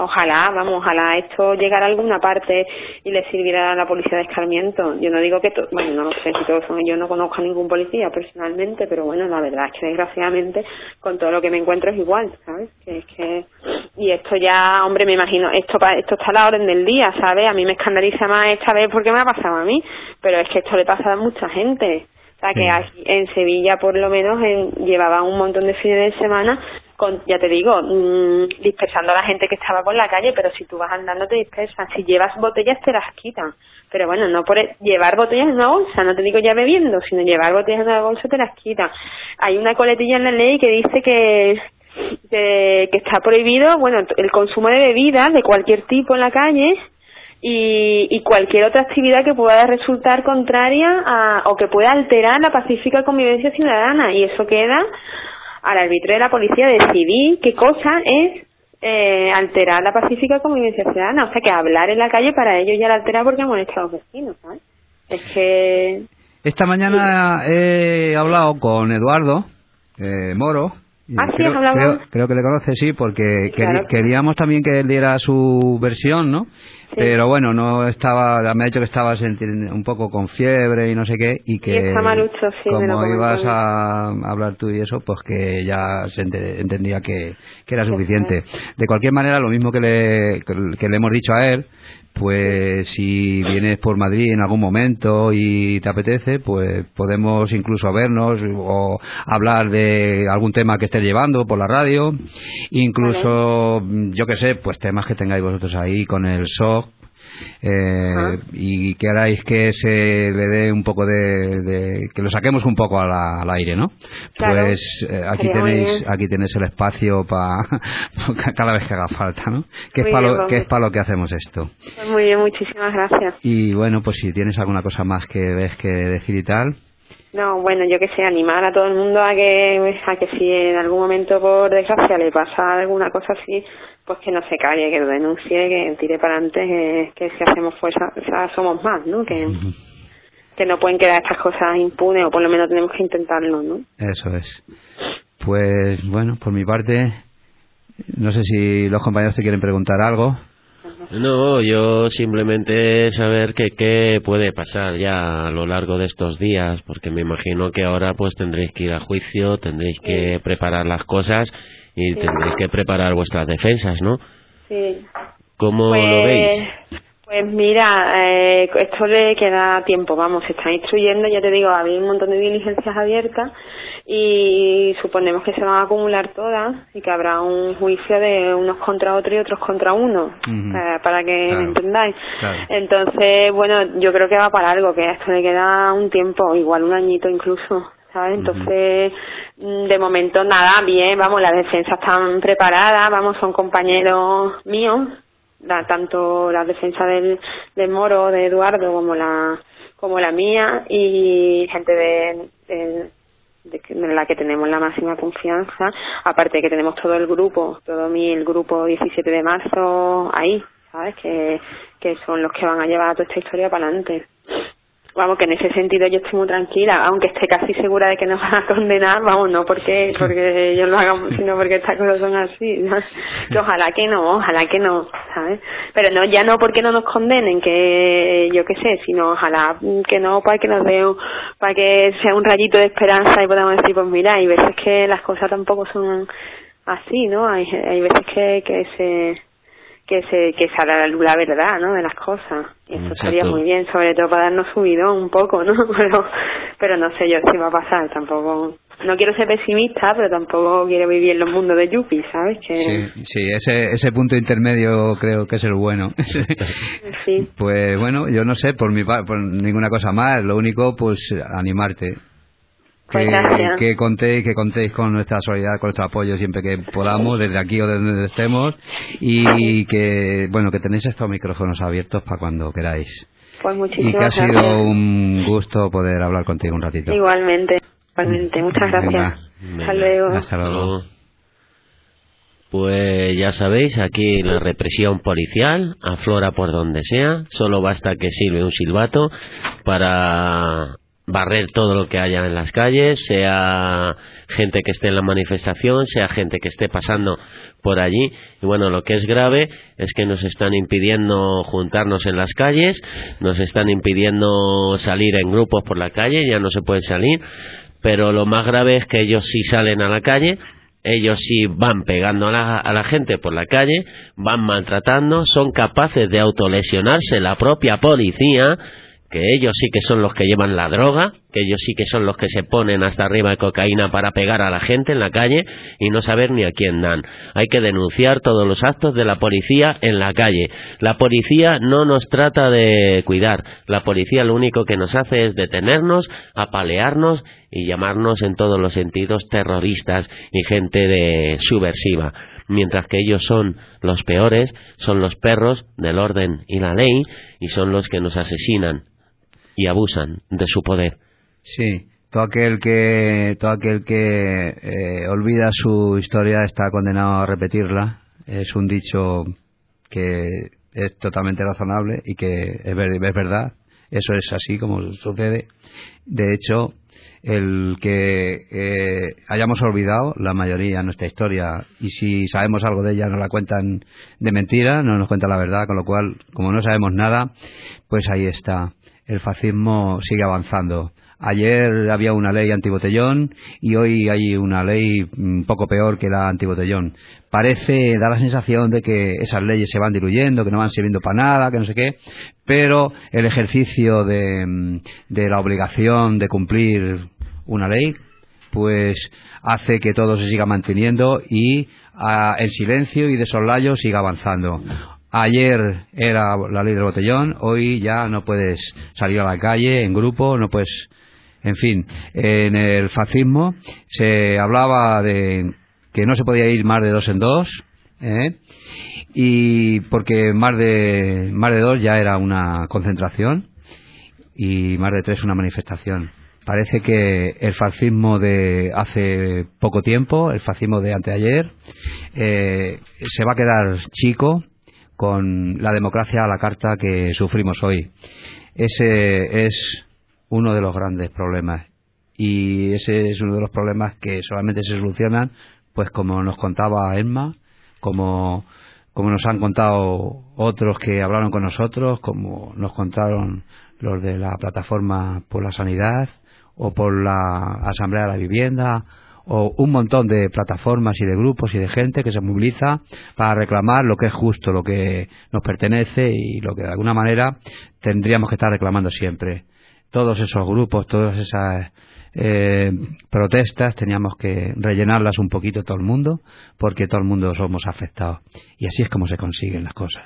ojalá esto llegara a alguna parte y le sirviera a la policía de escarmiento. Yo no digo que no lo sé si todos son, yo no conozco a ningún policía personalmente, pero bueno, la verdad es que desgraciadamente con todo lo que me encuentro es igual, ¿sabes? Y esto ya, hombre, me imagino, esto está a la orden del día, ¿sabes? A mí me escandaliza más esta vez porque me ha pasado a mí, pero es que esto le pasa a mucha gente. O sea, que aquí en Sevilla, por lo menos, llevaban un montón de fines de semana, ya te digo, dispersando a la gente que estaba por la calle, pero si tú vas andando te dispersan. Si llevas botellas te las quitan. Pero bueno, no por llevar botellas en una bolsa, no te digo ya bebiendo, sino llevar botellas en una bolsa te las quitan. Hay una coletilla en la ley que dice que está prohibido, el consumo de bebidas de cualquier tipo en la calle, y cualquier otra actividad que pueda resultar contraria o que pueda alterar la pacífica convivencia ciudadana, y eso queda al arbitrio de la policía decidir qué cosa es alterar la pacífica convivencia ciudadana. O sea, que hablar en la calle para ellos ya la altera porque molesta a los vecinos, ¿sabes? Es que... Esta mañana he hablado con Eduardo Moro. Sí, has hablado. Creo que le conoce, sí, porque Claro. queríamos también que él diera su versión, ¿no? Sí. Pero bueno, no estaba, me ha dicho que estabas un poco con fiebre y no sé qué, y que Sí, está malucho, sí, me lo como comentó ibas a mí. a hablar tú y eso, pues que ya se entendía que era suficiente. De cualquier manera, lo mismo que le hemos dicho a él, pues si vienes por Madrid en algún momento y te apetece, pues podemos incluso vernos o hablar de algún tema que esté llevando por la radio, incluso, yo que sé, pues temas que tengáis vosotros ahí con el SOC, y queráis que se le dé un poco que lo saquemos un poco al aire, ¿no? Claro. Pues aquí Sería tenéis el espacio para cada vez que haga falta, ¿no? Que Muy bien, es para lo que hacemos esto. Pues muy bien, muchísimas gracias. Y bueno, pues si tienes alguna cosa más que ves que decir y tal. No, bueno, yo que sé, animar a todo el mundo a que si en algún momento por desgracia le pasa alguna cosa así, pues que no se calle, que lo denuncie, que tire para adelante, que si hacemos fuerza, o sea, somos más, ¿no? Que no pueden quedar estas cosas impunes, o por lo menos tenemos que intentarlo, ¿no? Eso es. Pues bueno, por mi parte, no sé si los compañeros te quieren preguntar algo. No, yo simplemente saber qué puede pasar ya a lo largo de estos días, porque me imagino que ahora pues tendréis que ir a juicio, tendréis que preparar las cosas y tendréis que preparar vuestras defensas, ¿no? Sí. ¿Cómo lo veis? Pues mira, esto le queda tiempo, vamos, se están instruyendo, ya te digo, había un montón de diligencias abiertas y suponemos que se van a acumular todas y que habrá un juicio de unos contra otros y otros contra uno, para que me entendáis. Claro. Entonces, bueno, yo creo que va para algo, que a esto le queda un tiempo, igual un añito incluso, ¿sabes? Entonces, de momento nada, bien, vamos, las defensas están preparadas, vamos, son compañeros míos, tanto la defensa del Moro, de Eduardo, como la mía, y gente de la que tenemos la máxima confianza, aparte de que tenemos todo el grupo, el grupo 17 de marzo ahí, ¿sabes? Que son los que van a llevar toda esta historia para adelante. Vamos, que en ese sentido yo estoy muy tranquila, aunque esté casi segura de que nos van a condenar, vamos, no porque ellos lo hagan, sino porque estas cosas son así, ¿no? Que ojalá que no, ¿sabes? Pero no, ya no porque no nos condenen, que yo qué sé, sino ojalá que no, para que nos dé, para que sea un rayito de esperanza y podamos decir, pues mira, hay veces que las cosas tampoco son así, ¿no? Hay veces que sale a la luz la verdad, ¿no? De las cosas. Y eso estaría muy bien, sobre todo para darnos subidón un poco, ¿no? Pero no sé yo si va a pasar, tampoco. No quiero ser pesimista, pero tampoco quiero vivir en los mundos de Yuppie, ¿sabes? Sí, ese punto intermedio creo que es el bueno. Sí. Pues bueno, yo no sé, por ninguna cosa más, lo único, pues animarte. Que contéis con nuestra solidaridad, con nuestro apoyo siempre que podamos, desde aquí o desde donde estemos, y que tenéis estos micrófonos abiertos para cuando queráis. Pues muchísimas Y gracias. que ha sido un gusto poder hablar contigo un ratito. Igualmente, muchas gracias. Venga. Hasta luego. Pues ya sabéis, aquí la represión policial aflora por donde sea, solo basta que silbe un silbato para barrer todo lo que haya en las calles, sea gente que esté en la manifestación, sea gente que esté pasando por allí. Y bueno, lo que es grave es que nos están impidiendo juntarnos en las calles, nos están impidiendo salir en grupos por la calle, ya no se puede salir, pero lo más grave es que ellos sí salen a la calle, ellos sí van pegando a la gente por la calle, van maltratando, son capaces de autolesionarse la propia policía, que ellos sí que son los que llevan la droga, que ellos sí que son los que se ponen hasta arriba de cocaína para pegar a la gente en la calle y no saber ni a quién dan. Hay que denunciar todos los actos de la policía en la calle. La policía no nos trata de cuidar. La policía lo único que nos hace es detenernos, apalearnos y llamarnos en todos los sentidos terroristas y gente subversiva. Mientras que ellos son los peores, son los perros del orden y la ley y son los que nos asesinan y abusan de su poder. Sí, todo aquel que olvida su historia está condenado a repetirla, Es un dicho que es totalmente razonable y que es verdad. Eso es así como sucede. De hecho, el que hayamos olvidado la mayoría de nuestra historia, y si sabemos algo de ella nos la cuentan de mentira, no nos cuentan la verdad, con lo cual, como no sabemos nada, pues ahí está. El fascismo sigue avanzando. Ayer había una ley antibotellón y hoy hay una ley un poco peor que la antibotellón. Da la sensación de que esas leyes se van diluyendo, que no van sirviendo para nada, que no sé qué, pero el ejercicio de la obligación de cumplir una ley, pues hace que todo se siga manteniendo y en silencio y de soslayo siga avanzando. Ayer era la ley del botellón, hoy ya no puedes salir a la calle en grupo, no puedes. En fin, en el fascismo se hablaba de que no se podía ir más de 2 en 2, y porque más de 2 ya era una concentración y más de 3 una manifestación. Parece que el fascismo de hace poco tiempo, el fascismo de anteayer, se va a quedar chico con la democracia a la carta que sufrimos hoy. Ese es uno de los grandes problemas, y ese es uno de los problemas que solamente se solucionan, pues como nos contaba Emma, como nos han contado otros que hablaron con nosotros, como nos contaron los de la Plataforma por la Sanidad o por la Asamblea de la Vivienda, o un montón de plataformas y de grupos y de gente que se moviliza para reclamar lo que es justo, lo que nos pertenece y lo que de alguna manera tendríamos que estar reclamando siempre. Todos esos grupos, todas esas protestas teníamos que rellenarlas un poquito todo el mundo, porque todo el mundo somos afectados, y así es como se consiguen las cosas.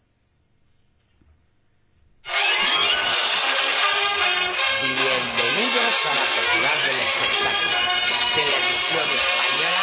Bienvenidos a la Festival del Espectáculo, Televisión Española.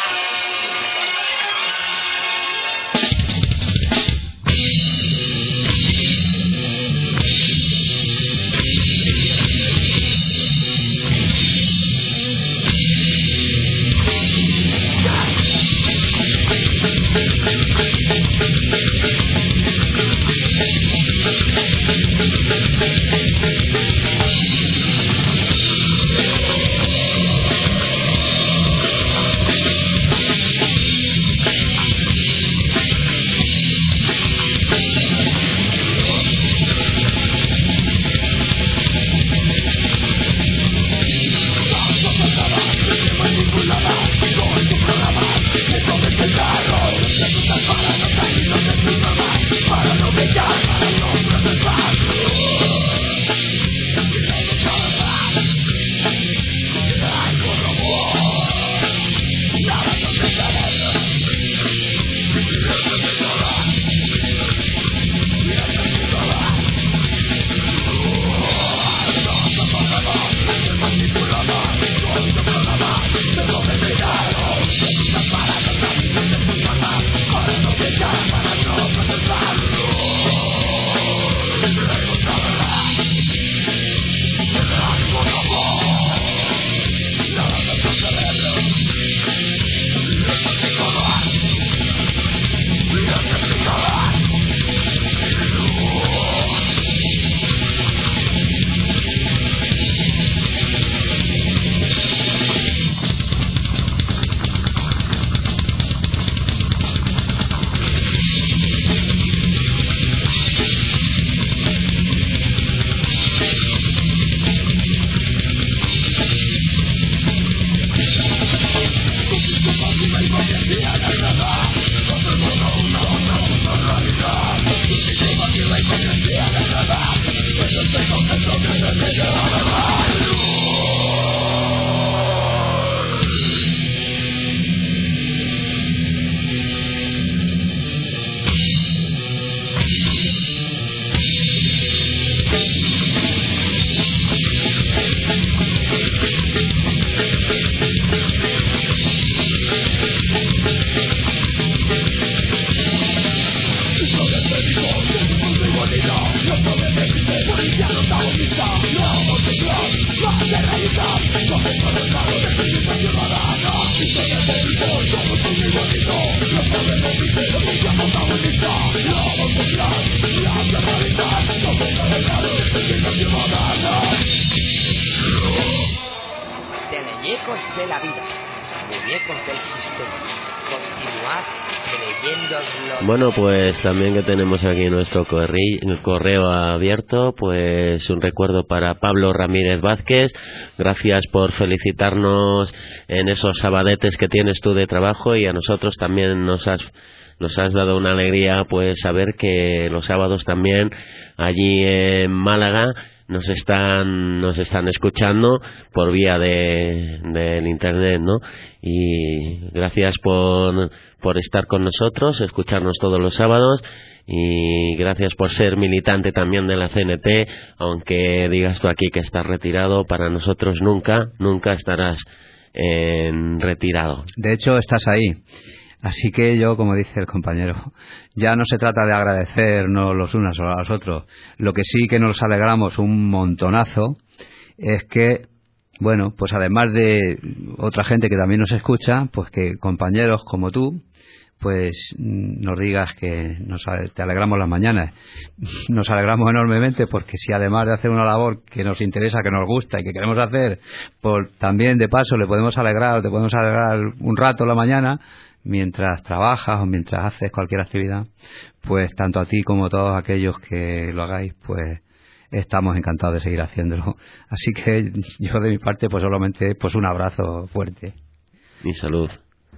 muñecos de la vida, muñecos del sistema. Continuad creyéndoslo. Bueno, pues también que tenemos aquí nuestro correo abierto, pues un recuerdo para Pablo Ramírez Vázquez. Gracias por felicitarnos en esos sabadetes que tienes tú de trabajo, y a nosotros también nos has dado una alegría pues saber que los sábados también allí en Málaga nos están escuchando por vía del internet, ¿no? Y gracias por estar con nosotros, escucharnos todos los sábados, y gracias por ser militante también de la CNT, aunque digas tú aquí que estás retirado, para nosotros nunca estarás retirado. De hecho, estás ahí. Así que yo, como dice el compañero, ya no se trata de agradecernos los unos a los otros. Lo que sí que nos alegramos un montonazo es que, bueno, pues además de otra gente que también nos escucha, pues que compañeros como tú, pues nos digas que te alegramos las mañanas. Nos alegramos enormemente, porque si además de hacer una labor que nos interesa, que nos gusta y que queremos hacer, pues también de paso te podemos alegrar un rato la mañana mientras trabajas o mientras haces cualquier actividad, pues tanto a ti como a todos aquellos que lo hagáis, pues estamos encantados de seguir haciéndolo. Así que yo de mi parte pues solamente pues un abrazo fuerte. Mi salud.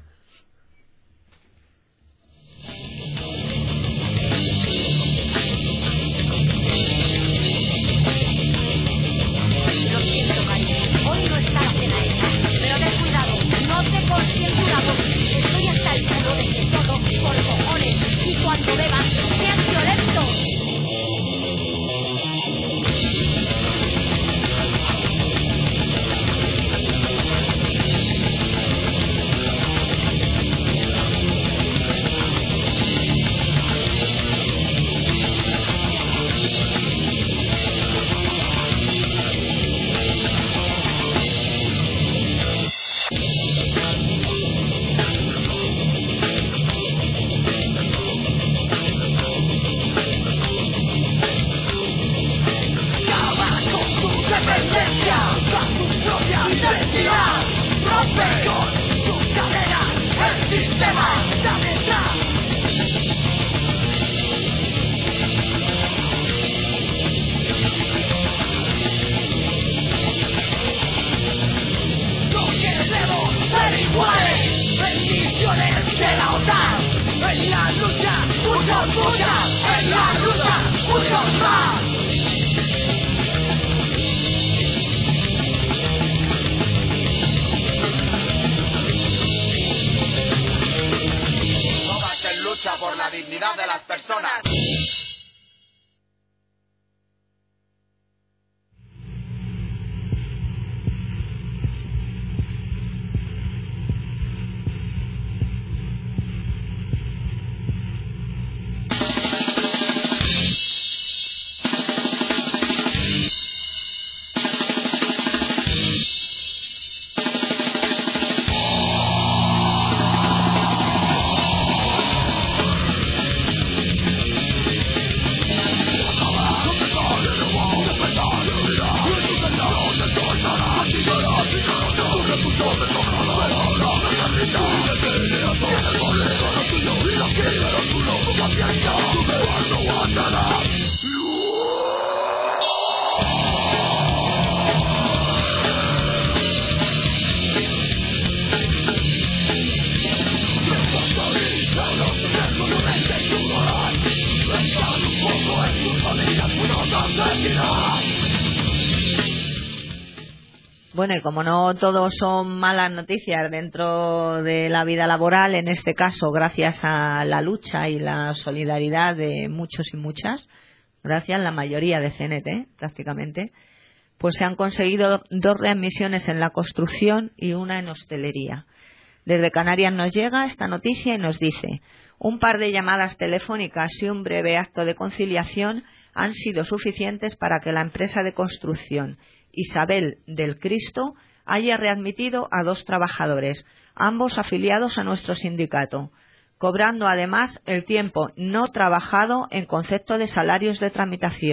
Lo siento, cariño, hoy no está la cena hecha, pero ten cuidado, no te consiento una dosis. Estoy hasta el culo de que todo por cojones, y cuando bebas seas violento. Por la dignidad de las personas. Bueno, y como no todos son malas noticias dentro de la vida laboral, en este caso, gracias a la lucha y la solidaridad de muchos y muchas, gracias a la mayoría de CNT, prácticamente, pues se han conseguido 2 readmisiones en la construcción y una en hostelería. Desde Canarias nos llega esta noticia y nos dice: un par de llamadas telefónicas y un breve acto de conciliación han sido suficientes para que la empresa de construcción Isabel del Cristo haya readmitido a 2 trabajadores, ambos afiliados a nuestro sindicato, cobrando además el tiempo no trabajado en concepto de salarios de tramitación,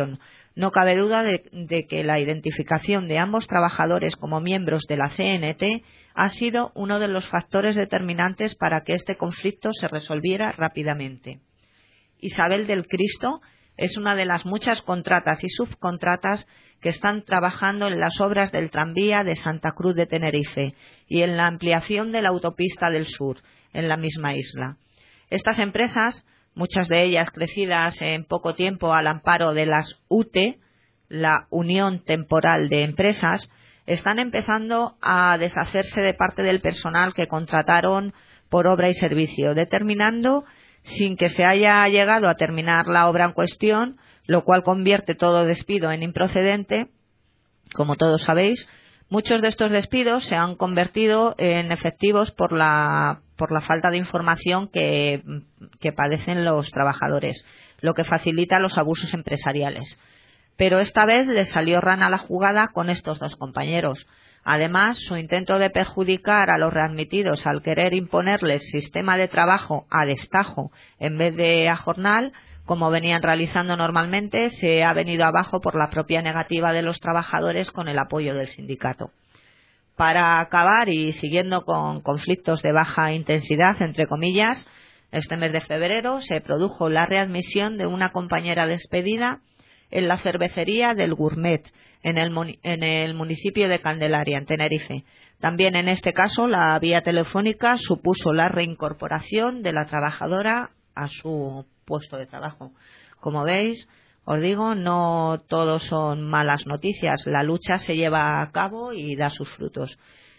No cabe duda de que la identificación de ambos trabajadores como miembros de la CNT ha sido uno de los factores determinantes para que este conflicto se resolviera rápidamente. Isabel del Cristo es una de las muchas contratas y subcontratas que están trabajando en las obras del tranvía de Santa Cruz de Tenerife y en la ampliación de la autopista del sur, en la misma isla. Estas empresas, muchas de ellas crecidas en poco tiempo al amparo de las UTE, la Unión Temporal de Empresas, están empezando a deshacerse de parte del personal que contrataron por obra y servicio, determinando, sin que se haya llegado a terminar la obra en cuestión, lo cual convierte todo despido en improcedente. Como todos sabéis, muchos de estos despidos se han convertido en efectivos por la falta de información que padecen los trabajadores, lo que facilita los abusos empresariales. Pero esta vez les salió rana la jugada con estos dos compañeros. Además, su intento de perjudicar a los readmitidos al querer imponerles sistema de trabajo a destajo en vez de a jornal, como venían realizando normalmente, se ha venido abajo por la propia negativa de los trabajadores con el apoyo del sindicato. Para acabar, y siguiendo con conflictos de baja intensidad, entre comillas, este mes de febrero se produjo la readmisión de una compañera despedida en la cervecería del Gourmet, en el municipio de Candelaria, en Tenerife. También en este caso la vía telefónica supuso la reincorporación de la trabajadora a su puesto de trabajo. Como veis, os digo, no todo son malas noticias. La lucha se lleva a cabo y da sus frutos.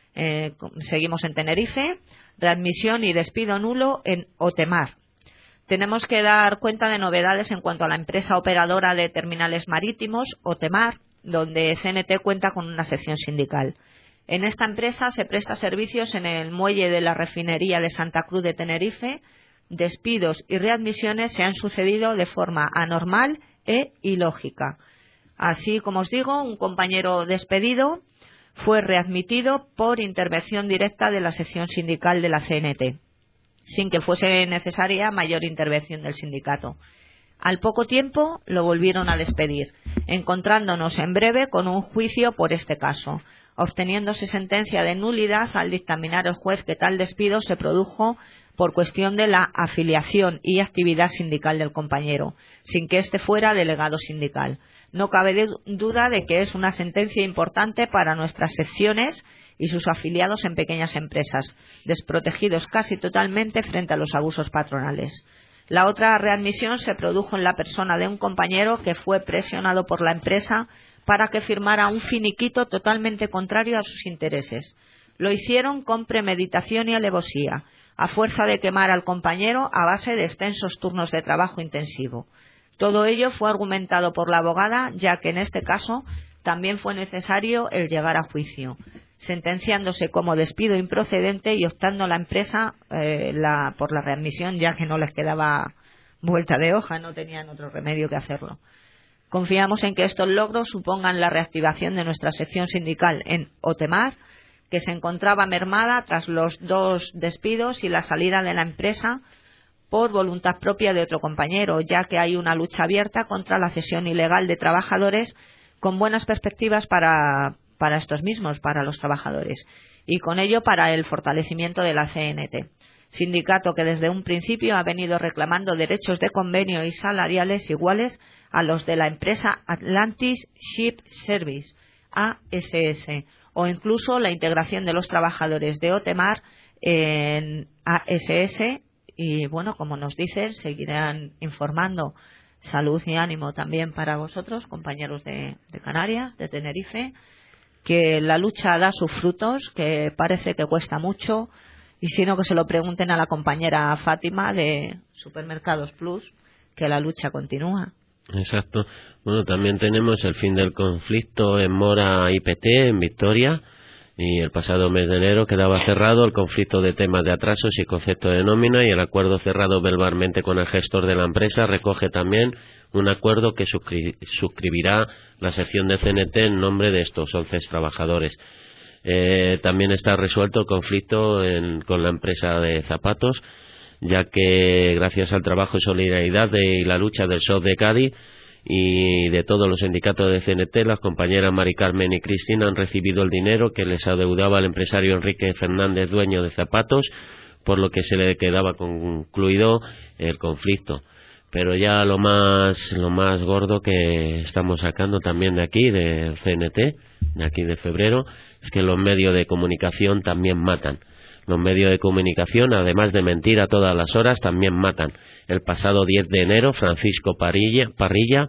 Seguimos en Tenerife. Readmisión y despido nulo en Otemar. Tenemos que dar cuenta de novedades en cuanto a la empresa operadora de terminales marítimos, Otemar, donde CNT cuenta con una sección sindical. En esta empresa se presta servicios en el muelle de la refinería de Santa Cruz de Tenerife. Despidos y readmisiones se han sucedido de forma anormal e ilógica. Así como os digo, un compañero despedido fue readmitido por intervención directa de la sección sindical de la CNT, sin que fuese necesaria mayor intervención del sindicato. Al poco tiempo lo volvieron a despedir, encontrándonos en breve con un juicio por este caso, obteniéndose sentencia de nulidad al dictaminar el juez que tal despido se produjo por cuestión de la afiliación y actividad sindical del compañero, sin que éste fuera delegado sindical. No cabe duda de que es una sentencia importante para nuestras secciones y sus afiliados en pequeñas empresas, desprotegidos casi totalmente frente a los abusos patronales. La otra readmisión se produjo en la persona de un compañero que fue presionado por la empresa para que firmara un finiquito totalmente contrario a sus intereses. Lo hicieron con premeditación y alevosía, a fuerza de quemar al compañero a base de extensos turnos de trabajo intensivo. Todo ello fue argumentado por la abogada, ya que en este caso también fue necesario el llegar a juicio, sentenciándose como despido improcedente y optando la empresa por la readmisión, ya que no les quedaba vuelta de hoja, no tenían otro remedio que hacerlo. Confiamos en que estos logros supongan la reactivación de nuestra sección sindical en Otemar, que se encontraba mermada tras los 2 despidos y la salida de la empresa por voluntad propia de otro compañero, ya que hay una lucha abierta contra la cesión ilegal de trabajadores con buenas perspectivas para estos mismos, para los trabajadores, y con ello para el fortalecimiento de la CNT, sindicato que desde un principio ha venido reclamando derechos de convenio y salariales iguales a los de la empresa Atlantis Ship Service, ASS, o incluso la integración de los trabajadores de Otemar en ASS. Y bueno, como nos dicen, seguirán informando. Salud y ánimo también para vosotros, compañeros de Canarias, de Tenerife, que la lucha da sus frutos, que parece que cuesta mucho, y si no, que se lo pregunten a la compañera Fátima de Supermercados Plus, que la lucha continúa. Exacto. Bueno, también tenemos el fin del conflicto en Mora IPT, en Victoria, y el pasado mes de enero quedaba cerrado el conflicto de temas de atrasos y concepto de nómina, y el acuerdo cerrado verbalmente con el gestor de la empresa recoge también un acuerdo que suscribirá la sección de CNT en nombre de estos 11 trabajadores. También está resuelto el conflicto con la empresa de zapatos, ya que gracias al trabajo y solidaridad y la lucha del SOC de Cádiz y de todos los sindicatos de CNT, las compañeras Mari Carmen y Cristina han recibido el dinero que les adeudaba el empresario Enrique Fernández, dueño de Zapatos, por lo que se le quedaba concluido el conflicto. Pero ya lo más gordo que estamos sacando también de aquí, de CNT, de aquí de febrero, es que los medios de comunicación también matan. Los medios de comunicación, además de mentir a todas las horas, también matan. El pasado 10 de enero, Francisco Parrilla,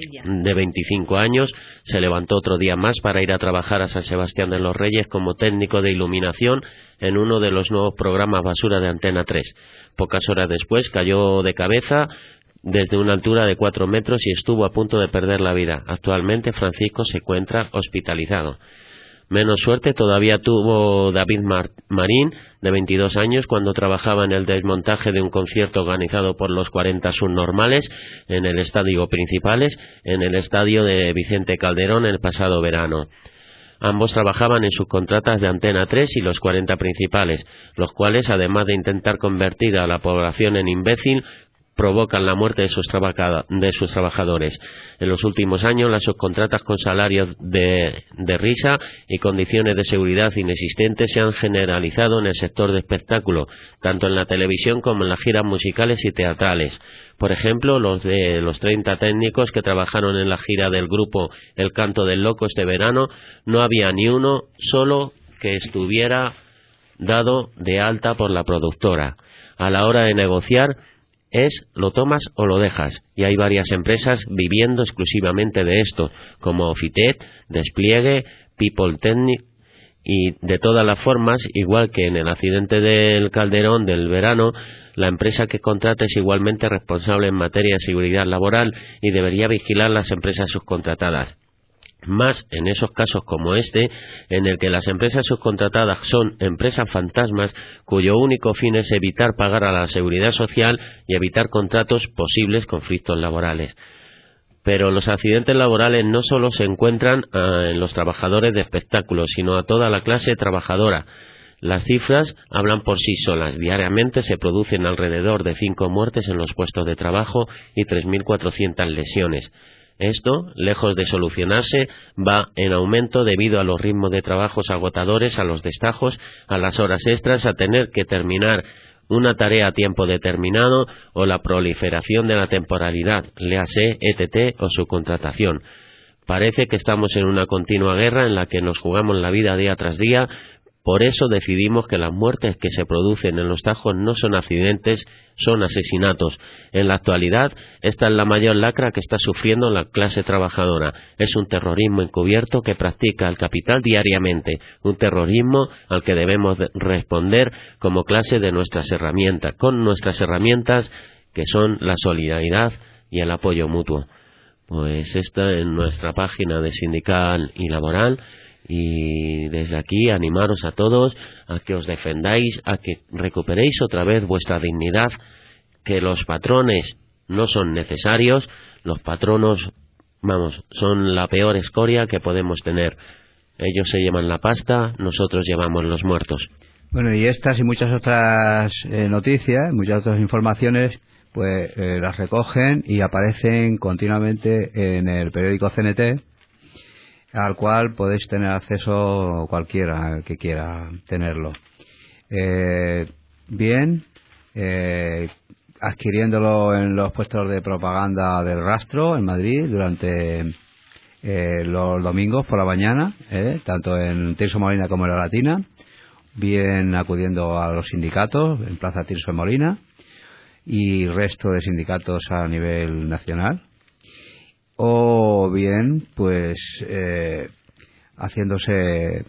de 25 años, se levantó otro día más para ir a trabajar a San Sebastián de los Reyes como técnico de iluminación en uno de los nuevos programas basura de Antena 3. Pocas horas después cayó de cabeza desde una altura de 4 metros y estuvo a punto de perder la vida. Actualmente Francisco se encuentra hospitalizado. Menos suerte todavía tuvo David Marín, de 22 años, cuando trabajaba en el desmontaje de un concierto organizado por los 40 subnormales en el estadio Principales, en el estadio de Vicente Calderón el pasado verano. Ambos trabajaban en subcontratas de Antena 3 y los 40 Principales, los cuales, además de intentar convertir a la población en imbécil, provocan la muerte de sus trabajadores. En los últimos años, las subcontratas con salarios de risa y condiciones de seguridad inexistentes se han generalizado en el sector de espectáculo, tanto en la televisión como en las giras musicales y teatrales. Por ejemplo, los 30 técnicos que trabajaron en la gira del grupo El Canto del Loco este verano, no había ni uno solo que estuviera dado de alta por la productora. A la hora de negociar, es lo tomas o lo dejas, y hay varias empresas viviendo exclusivamente de esto, como Ofitet, Despliegue, People Technic, y de todas las formas, igual que en el accidente del Calderón del verano, la empresa que contrata es igualmente responsable en materia de seguridad laboral y debería vigilar las empresas subcontratadas. Más en esos casos como este, en el que las empresas subcontratadas son empresas fantasmas cuyo único fin es evitar pagar a la seguridad social y evitar contratos posibles conflictos laborales. Pero los accidentes laborales no solo se encuentran en los trabajadores de espectáculos, sino a toda la clase trabajadora. Las cifras hablan por sí solas. Diariamente se producen alrededor de 5 muertes en los puestos de trabajo y 3.400 lesiones. Esto, lejos de solucionarse, va en aumento debido a los ritmos de trabajos agotadores, a los destajos, a las horas extras, a tener que terminar una tarea a tiempo determinado o la proliferación de la temporalidad, léase ETT o subcontratación. Parece que estamos en una continua guerra en la que nos jugamos la vida día tras día. Por eso decidimos que las muertes que se producen en los tajos no son accidentes, son asesinatos. En la actualidad, esta es la mayor lacra que está sufriendo la clase trabajadora. Es un terrorismo encubierto que practica el capital diariamente, un terrorismo al que debemos responder como clase de nuestras herramientas, con nuestras herramientas que son la solidaridad y el apoyo mutuo. Pues esta es nuestra página de Sindical y Laboral. Y desde aquí animaros a todos a que os defendáis, a que recuperéis otra vez vuestra dignidad, que los patrones no son necesarios, los patronos, son la peor escoria que podemos tener. Ellos se llevan la pasta, nosotros llevamos los muertos. Bueno, y estas y muchas otras noticias, muchas otras informaciones, pues las recogen y aparecen continuamente en el periódico CNT, al cual podéis tener acceso cualquiera que quiera tenerlo. Adquiriéndolo en los puestos de propaganda del Rastro en Madrid durante los domingos por la mañana, tanto en Tirso Molina como en La Latina, bien acudiendo a los sindicatos en Plaza Tirso Molina y resto de sindicatos a nivel nacional, o bien pues haciéndose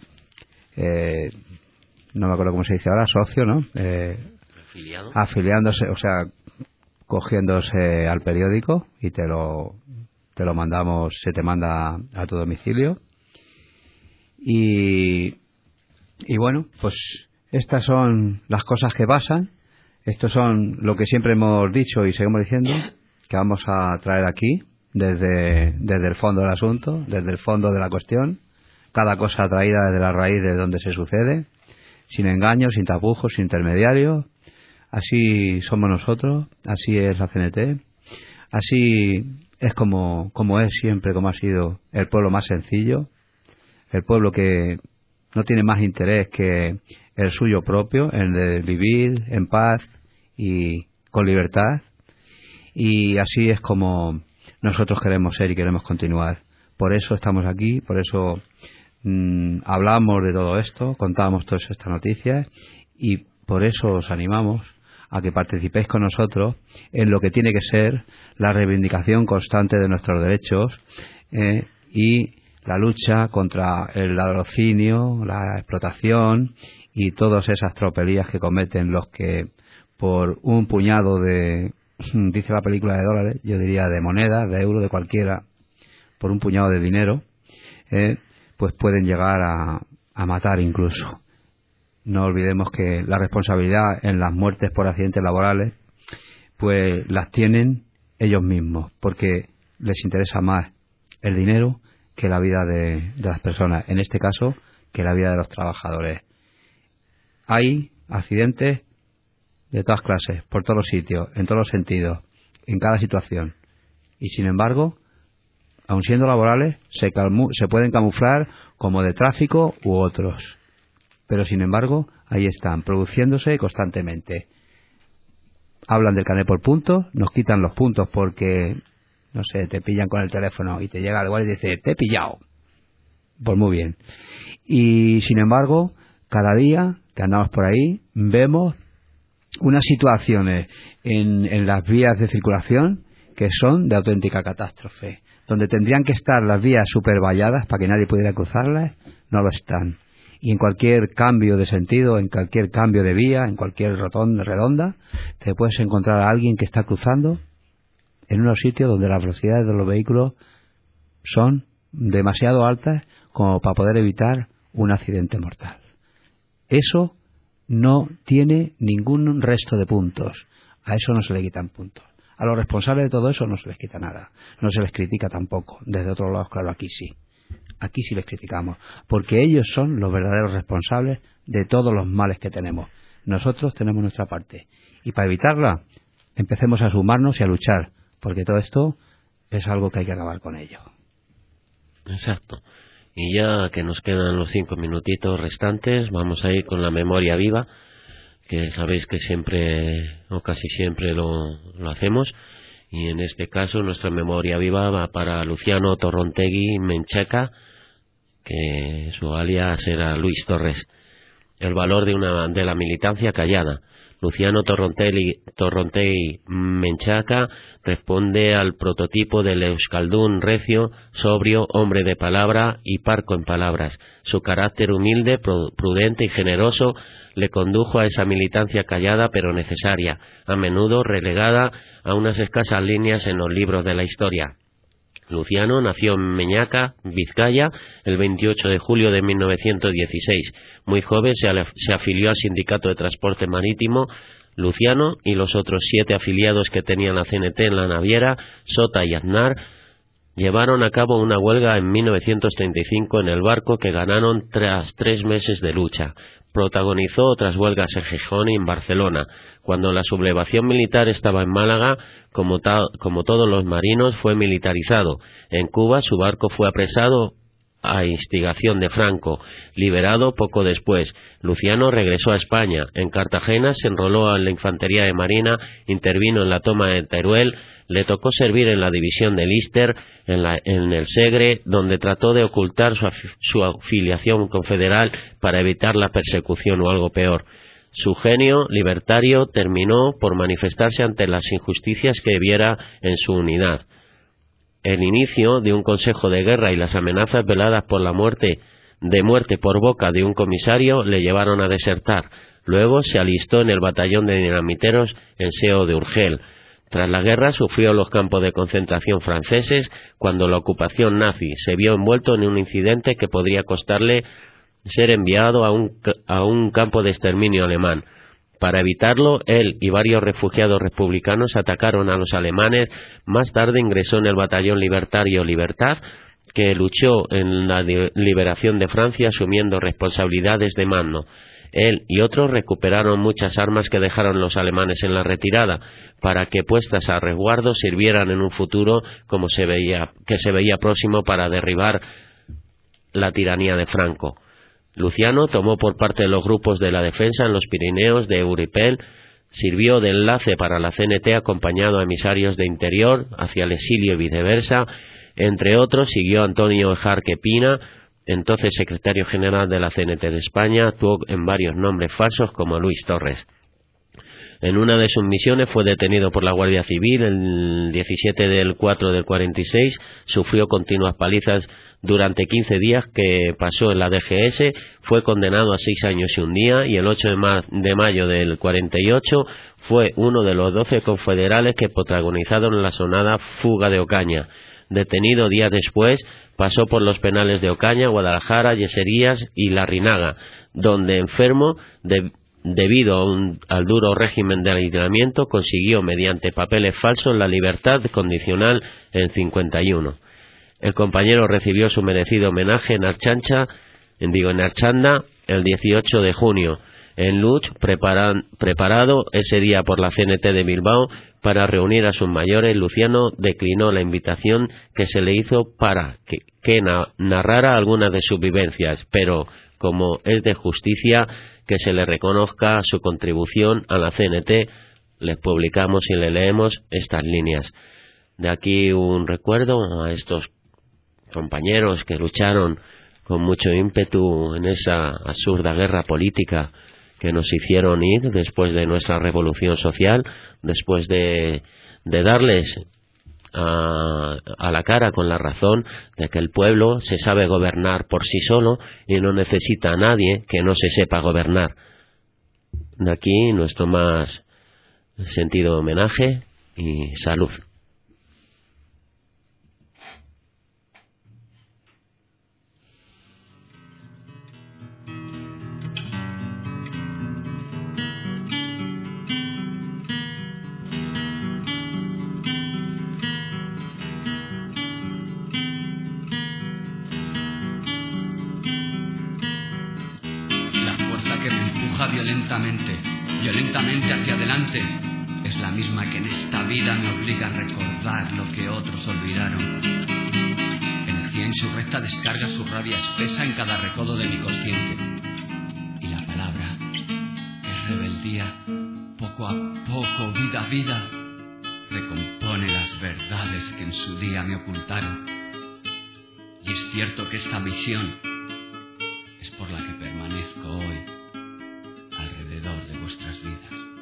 no me acuerdo cómo se dice ahora, socio, ¿no? Afiliándose, o sea, cogiéndose al periódico y te lo mandamos, se te manda a tu domicilio. Y bueno, pues estas son las cosas que pasan. Estos son lo que siempre hemos dicho y seguimos diciendo, que vamos a traer aquí desde el fondo del asunto, desde el fondo de la cuestión, cada cosa traída desde la raíz de donde se sucede, sin engaños, sin tapujos, sin intermediarios. Así somos nosotros, así es la CNT, así es como es siempre, como ha sido el pueblo más sencillo, el pueblo que no tiene más interés que el suyo propio, el de vivir en paz y con libertad. Y así es como nosotros queremos ser y queremos continuar. Por eso estamos aquí, por eso hablamos de todo esto, contamos todas estas noticias, y por eso os animamos a que participéis con nosotros en lo que tiene que ser la reivindicación constante de nuestros derechos y la lucha contra el latrocinio, la explotación y todas esas tropelías que cometen los que por un puñado de, dice la película, de dólares, yo diría de monedas, de euros, de cualquiera, por un puñado de dinero, pues pueden llegar a matar incluso. No olvidemos que la responsabilidad en las muertes por accidentes laborales pues las tienen ellos mismos, porque les interesa más el dinero que la vida de las personas, en este caso que la vida de los trabajadores. Hay accidentes de todas clases, por todos los sitios, en todos los sentidos, en cada situación, y sin embargo, aun siendo laborales, se pueden camuflar como de tráfico u otros. Pero sin embargo, ahí están, produciéndose constantemente. Hablan del carnet por puntos, nos quitan los puntos porque, no sé, te pillan con el teléfono y te llega al guardia y dice, te he pillado. Pues muy bien. Y sin embargo, cada día que andamos por ahí, vemos unas situaciones en las vías de circulación que son de auténtica catástrofe. Donde tendrían que estar las vías supervalladas para que nadie pudiera cruzarlas, no lo están. Y en cualquier cambio de sentido, en cualquier cambio de vía, en cualquier redonda, te puedes encontrar a alguien que está cruzando en unos sitios donde las velocidades de los vehículos son demasiado altas como para poder evitar un accidente mortal. Eso no tiene ningún resto de puntos. A eso no se le quitan puntos. A los responsables de todo eso no se les quita nada. No se les critica tampoco. Desde otros lados, claro, aquí sí. Aquí sí les criticamos, porque ellos son los verdaderos responsables de todos los males que tenemos. Nosotros tenemos nuestra parte. Y para evitarla, empecemos a sumarnos y a luchar, porque todo esto es algo que hay que acabar con ello. Exacto. Y ya que nos quedan los 5 minutitos restantes, vamos a ir con la memoria viva, que sabéis que siempre, o casi siempre lo hacemos. Y en este caso nuestra memoria viva va para Luciano Torrontegui Menchaca, que su alias era Luis Torres. El valor de la militancia callada. Luciano Torrontegui Menchaca responde al prototipo del euskaldún recio, sobrio, hombre de palabra y parco en palabras. Su carácter humilde, prudente y generoso le condujo a esa militancia callada pero necesaria, a menudo relegada a unas escasas líneas en los libros de la historia. Luciano nació en Meñaca, Vizcaya, el 28 de julio de 1916. Muy joven se afilió al Sindicato de Transporte Marítimo. Luciano y los otros 7 afiliados que tenían la CNT en la naviera, Sota y Aznar, llevaron a cabo una huelga en 1935 en el barco que ganaron tras 3 meses de lucha. Protagonizó otras huelgas en Gijón y en Barcelona. Cuando la sublevación militar estaba en Málaga, como todos los marinos, fue militarizado. En Cuba su barco fue apresado a instigación de Franco, liberado poco después. Luciano regresó a España. En Cartagena se enroló en la Infantería de Marina, intervino en la toma de Teruel. Le tocó servir en la división de Lister, en el Segre, donde trató de ocultar su afiliación confederal para evitar la persecución o algo peor. Su genio libertario terminó por manifestarse ante las injusticias que viera en su unidad. El inicio de un consejo de guerra y las amenazas veladas por la muerte por boca de un comisario le llevaron a desertar. Luego se alistó en el batallón de dinamiteros en Seo de Urgel. Tras la guerra sufrió los campos de concentración franceses cuando la ocupación nazi se vio envuelto en un incidente que podría costarle ser enviado a un campo de exterminio alemán. Para evitarlo, él y varios refugiados republicanos atacaron a los alemanes. Más tarde ingresó en el batallón libertario Libertad, que luchó en la liberación de Francia asumiendo responsabilidades de mando. Él y otros recuperaron muchas armas que dejaron los alemanes en la retirada, para que puestas a resguardo sirvieran en un futuro que se veía próximo para derribar la tiranía de Franco. Luciano tomó por parte de los grupos de la defensa en los Pirineos de Uripel, sirvió de enlace para la CNT acompañado a emisarios de interior hacia el exilio y viceversa. Entre otros, siguió Antonio Ejarque Pina, entonces secretario general de la CNT de España, actuó en varios nombres falsos como Luis Torres. En una de sus misiones fue detenido por la Guardia Civil el 17 del 4 del 46, sufrió continuas palizas durante 15 días que pasó en la DGS, fue condenado a 6 años y un día y el 8 de mayo del 48 fue uno de los 12 confederales que protagonizaron la sonada fuga de Ocaña. Detenido días después, pasó por los penales de Ocaña, Guadalajara, Yeserías y Larrinaga, donde enfermo debido al duro régimen de aislamiento, consiguió mediante papeles falsos la libertad condicional en 51. El compañero recibió su merecido homenaje en Archanda el 18 de junio, en Luch, preparado ese día por la CNT de Bilbao para reunir a sus mayores. Luciano declinó la invitación que se le hizo para que narrara algunas de sus vivencias, pero como es de justicia que se le reconozca su contribución a la CNT, les publicamos y le leemos estas líneas. De aquí un recuerdo a estos compañeros que lucharon con mucho ímpetu en esa absurda guerra política que nos hicieron ir después de nuestra revolución social, después de darles a la cara con la razón de que el pueblo se sabe gobernar por sí solo y no necesita a nadie que no se sepa gobernar. De aquí nuestro más sentido homenaje y salud. Violentamente hacia adelante, es la misma que en esta vida me obliga a recordar lo que otros olvidaron. Energía insurrecta descarga su rabia espesa en cada recodo de mi consciente. Y la palabra es rebeldía, poco a poco, vida a vida, recompone las verdades que en su día me ocultaron. Y es cierto que esta misión es por la que permanezco hoy alrededor de vuestras vidas.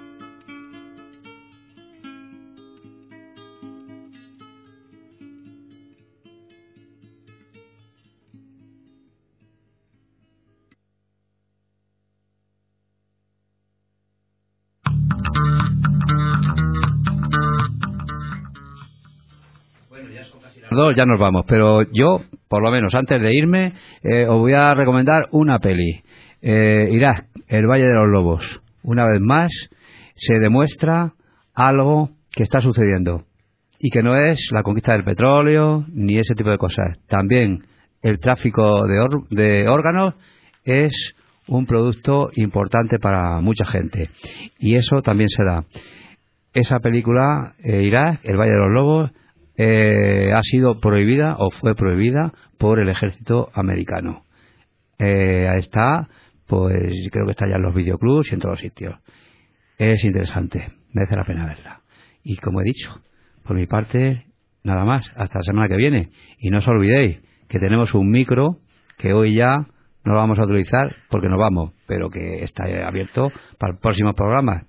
Ya nos vamos, pero yo, por lo menos antes de irme, os voy a recomendar una peli. Irak, El Valle de los Lobos. Una vez más se demuestra algo que está sucediendo y que no es la conquista del petróleo ni ese tipo de cosas. También el tráfico de órganos es un producto importante para mucha gente y eso también se da. Esa película, Irak, El Valle de los Lobos, ha sido prohibida o fue prohibida por el ejército americano. Está, pues creo que está ya en los videoclubs y en todos los sitios. Es interesante, merece la pena verla. Y como he dicho, por mi parte, nada más, hasta la semana que viene. Y no os olvidéis que tenemos un micro que hoy ya no lo vamos a utilizar porque nos vamos, pero que está abierto para el próximo programa.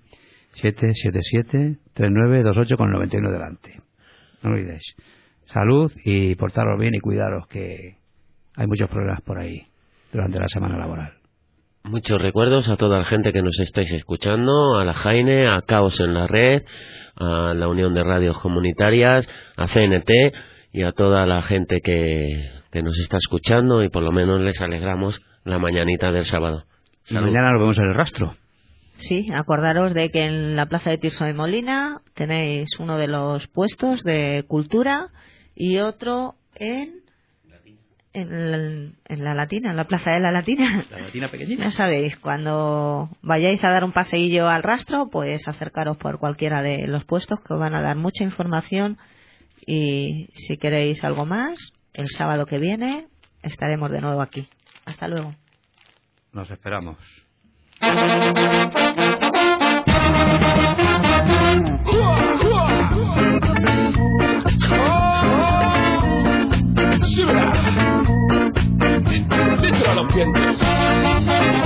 777-3928 con 91 delante. No olvidéis. Salud y portaros bien y cuidaros, que hay muchos problemas por ahí durante la semana laboral. Muchos recuerdos a toda la gente que nos estáis escuchando, a la Jaine, a Caos en la Red, a la Unión de Radios Comunitarias, a CNT y a toda la gente que nos está escuchando, y por lo menos les alegramos la mañanita del sábado. Salud. Mañana nos vemos en el rastro. Sí, acordaros de que en la Plaza de Tirso de Molina tenéis uno de los puestos de cultura y otro en en la Latina, en la Plaza de la Latina. La Latina pequeñita. Ya sabéis, cuando vayáis a dar un paseillo al rastro, pues acercaros por cualquiera de los puestos que os van a dar mucha información, y si queréis algo más, el sábado que viene estaremos de nuevo aquí. Hasta luego. Nos esperamos. Sí, verá. Díselo a los clientes.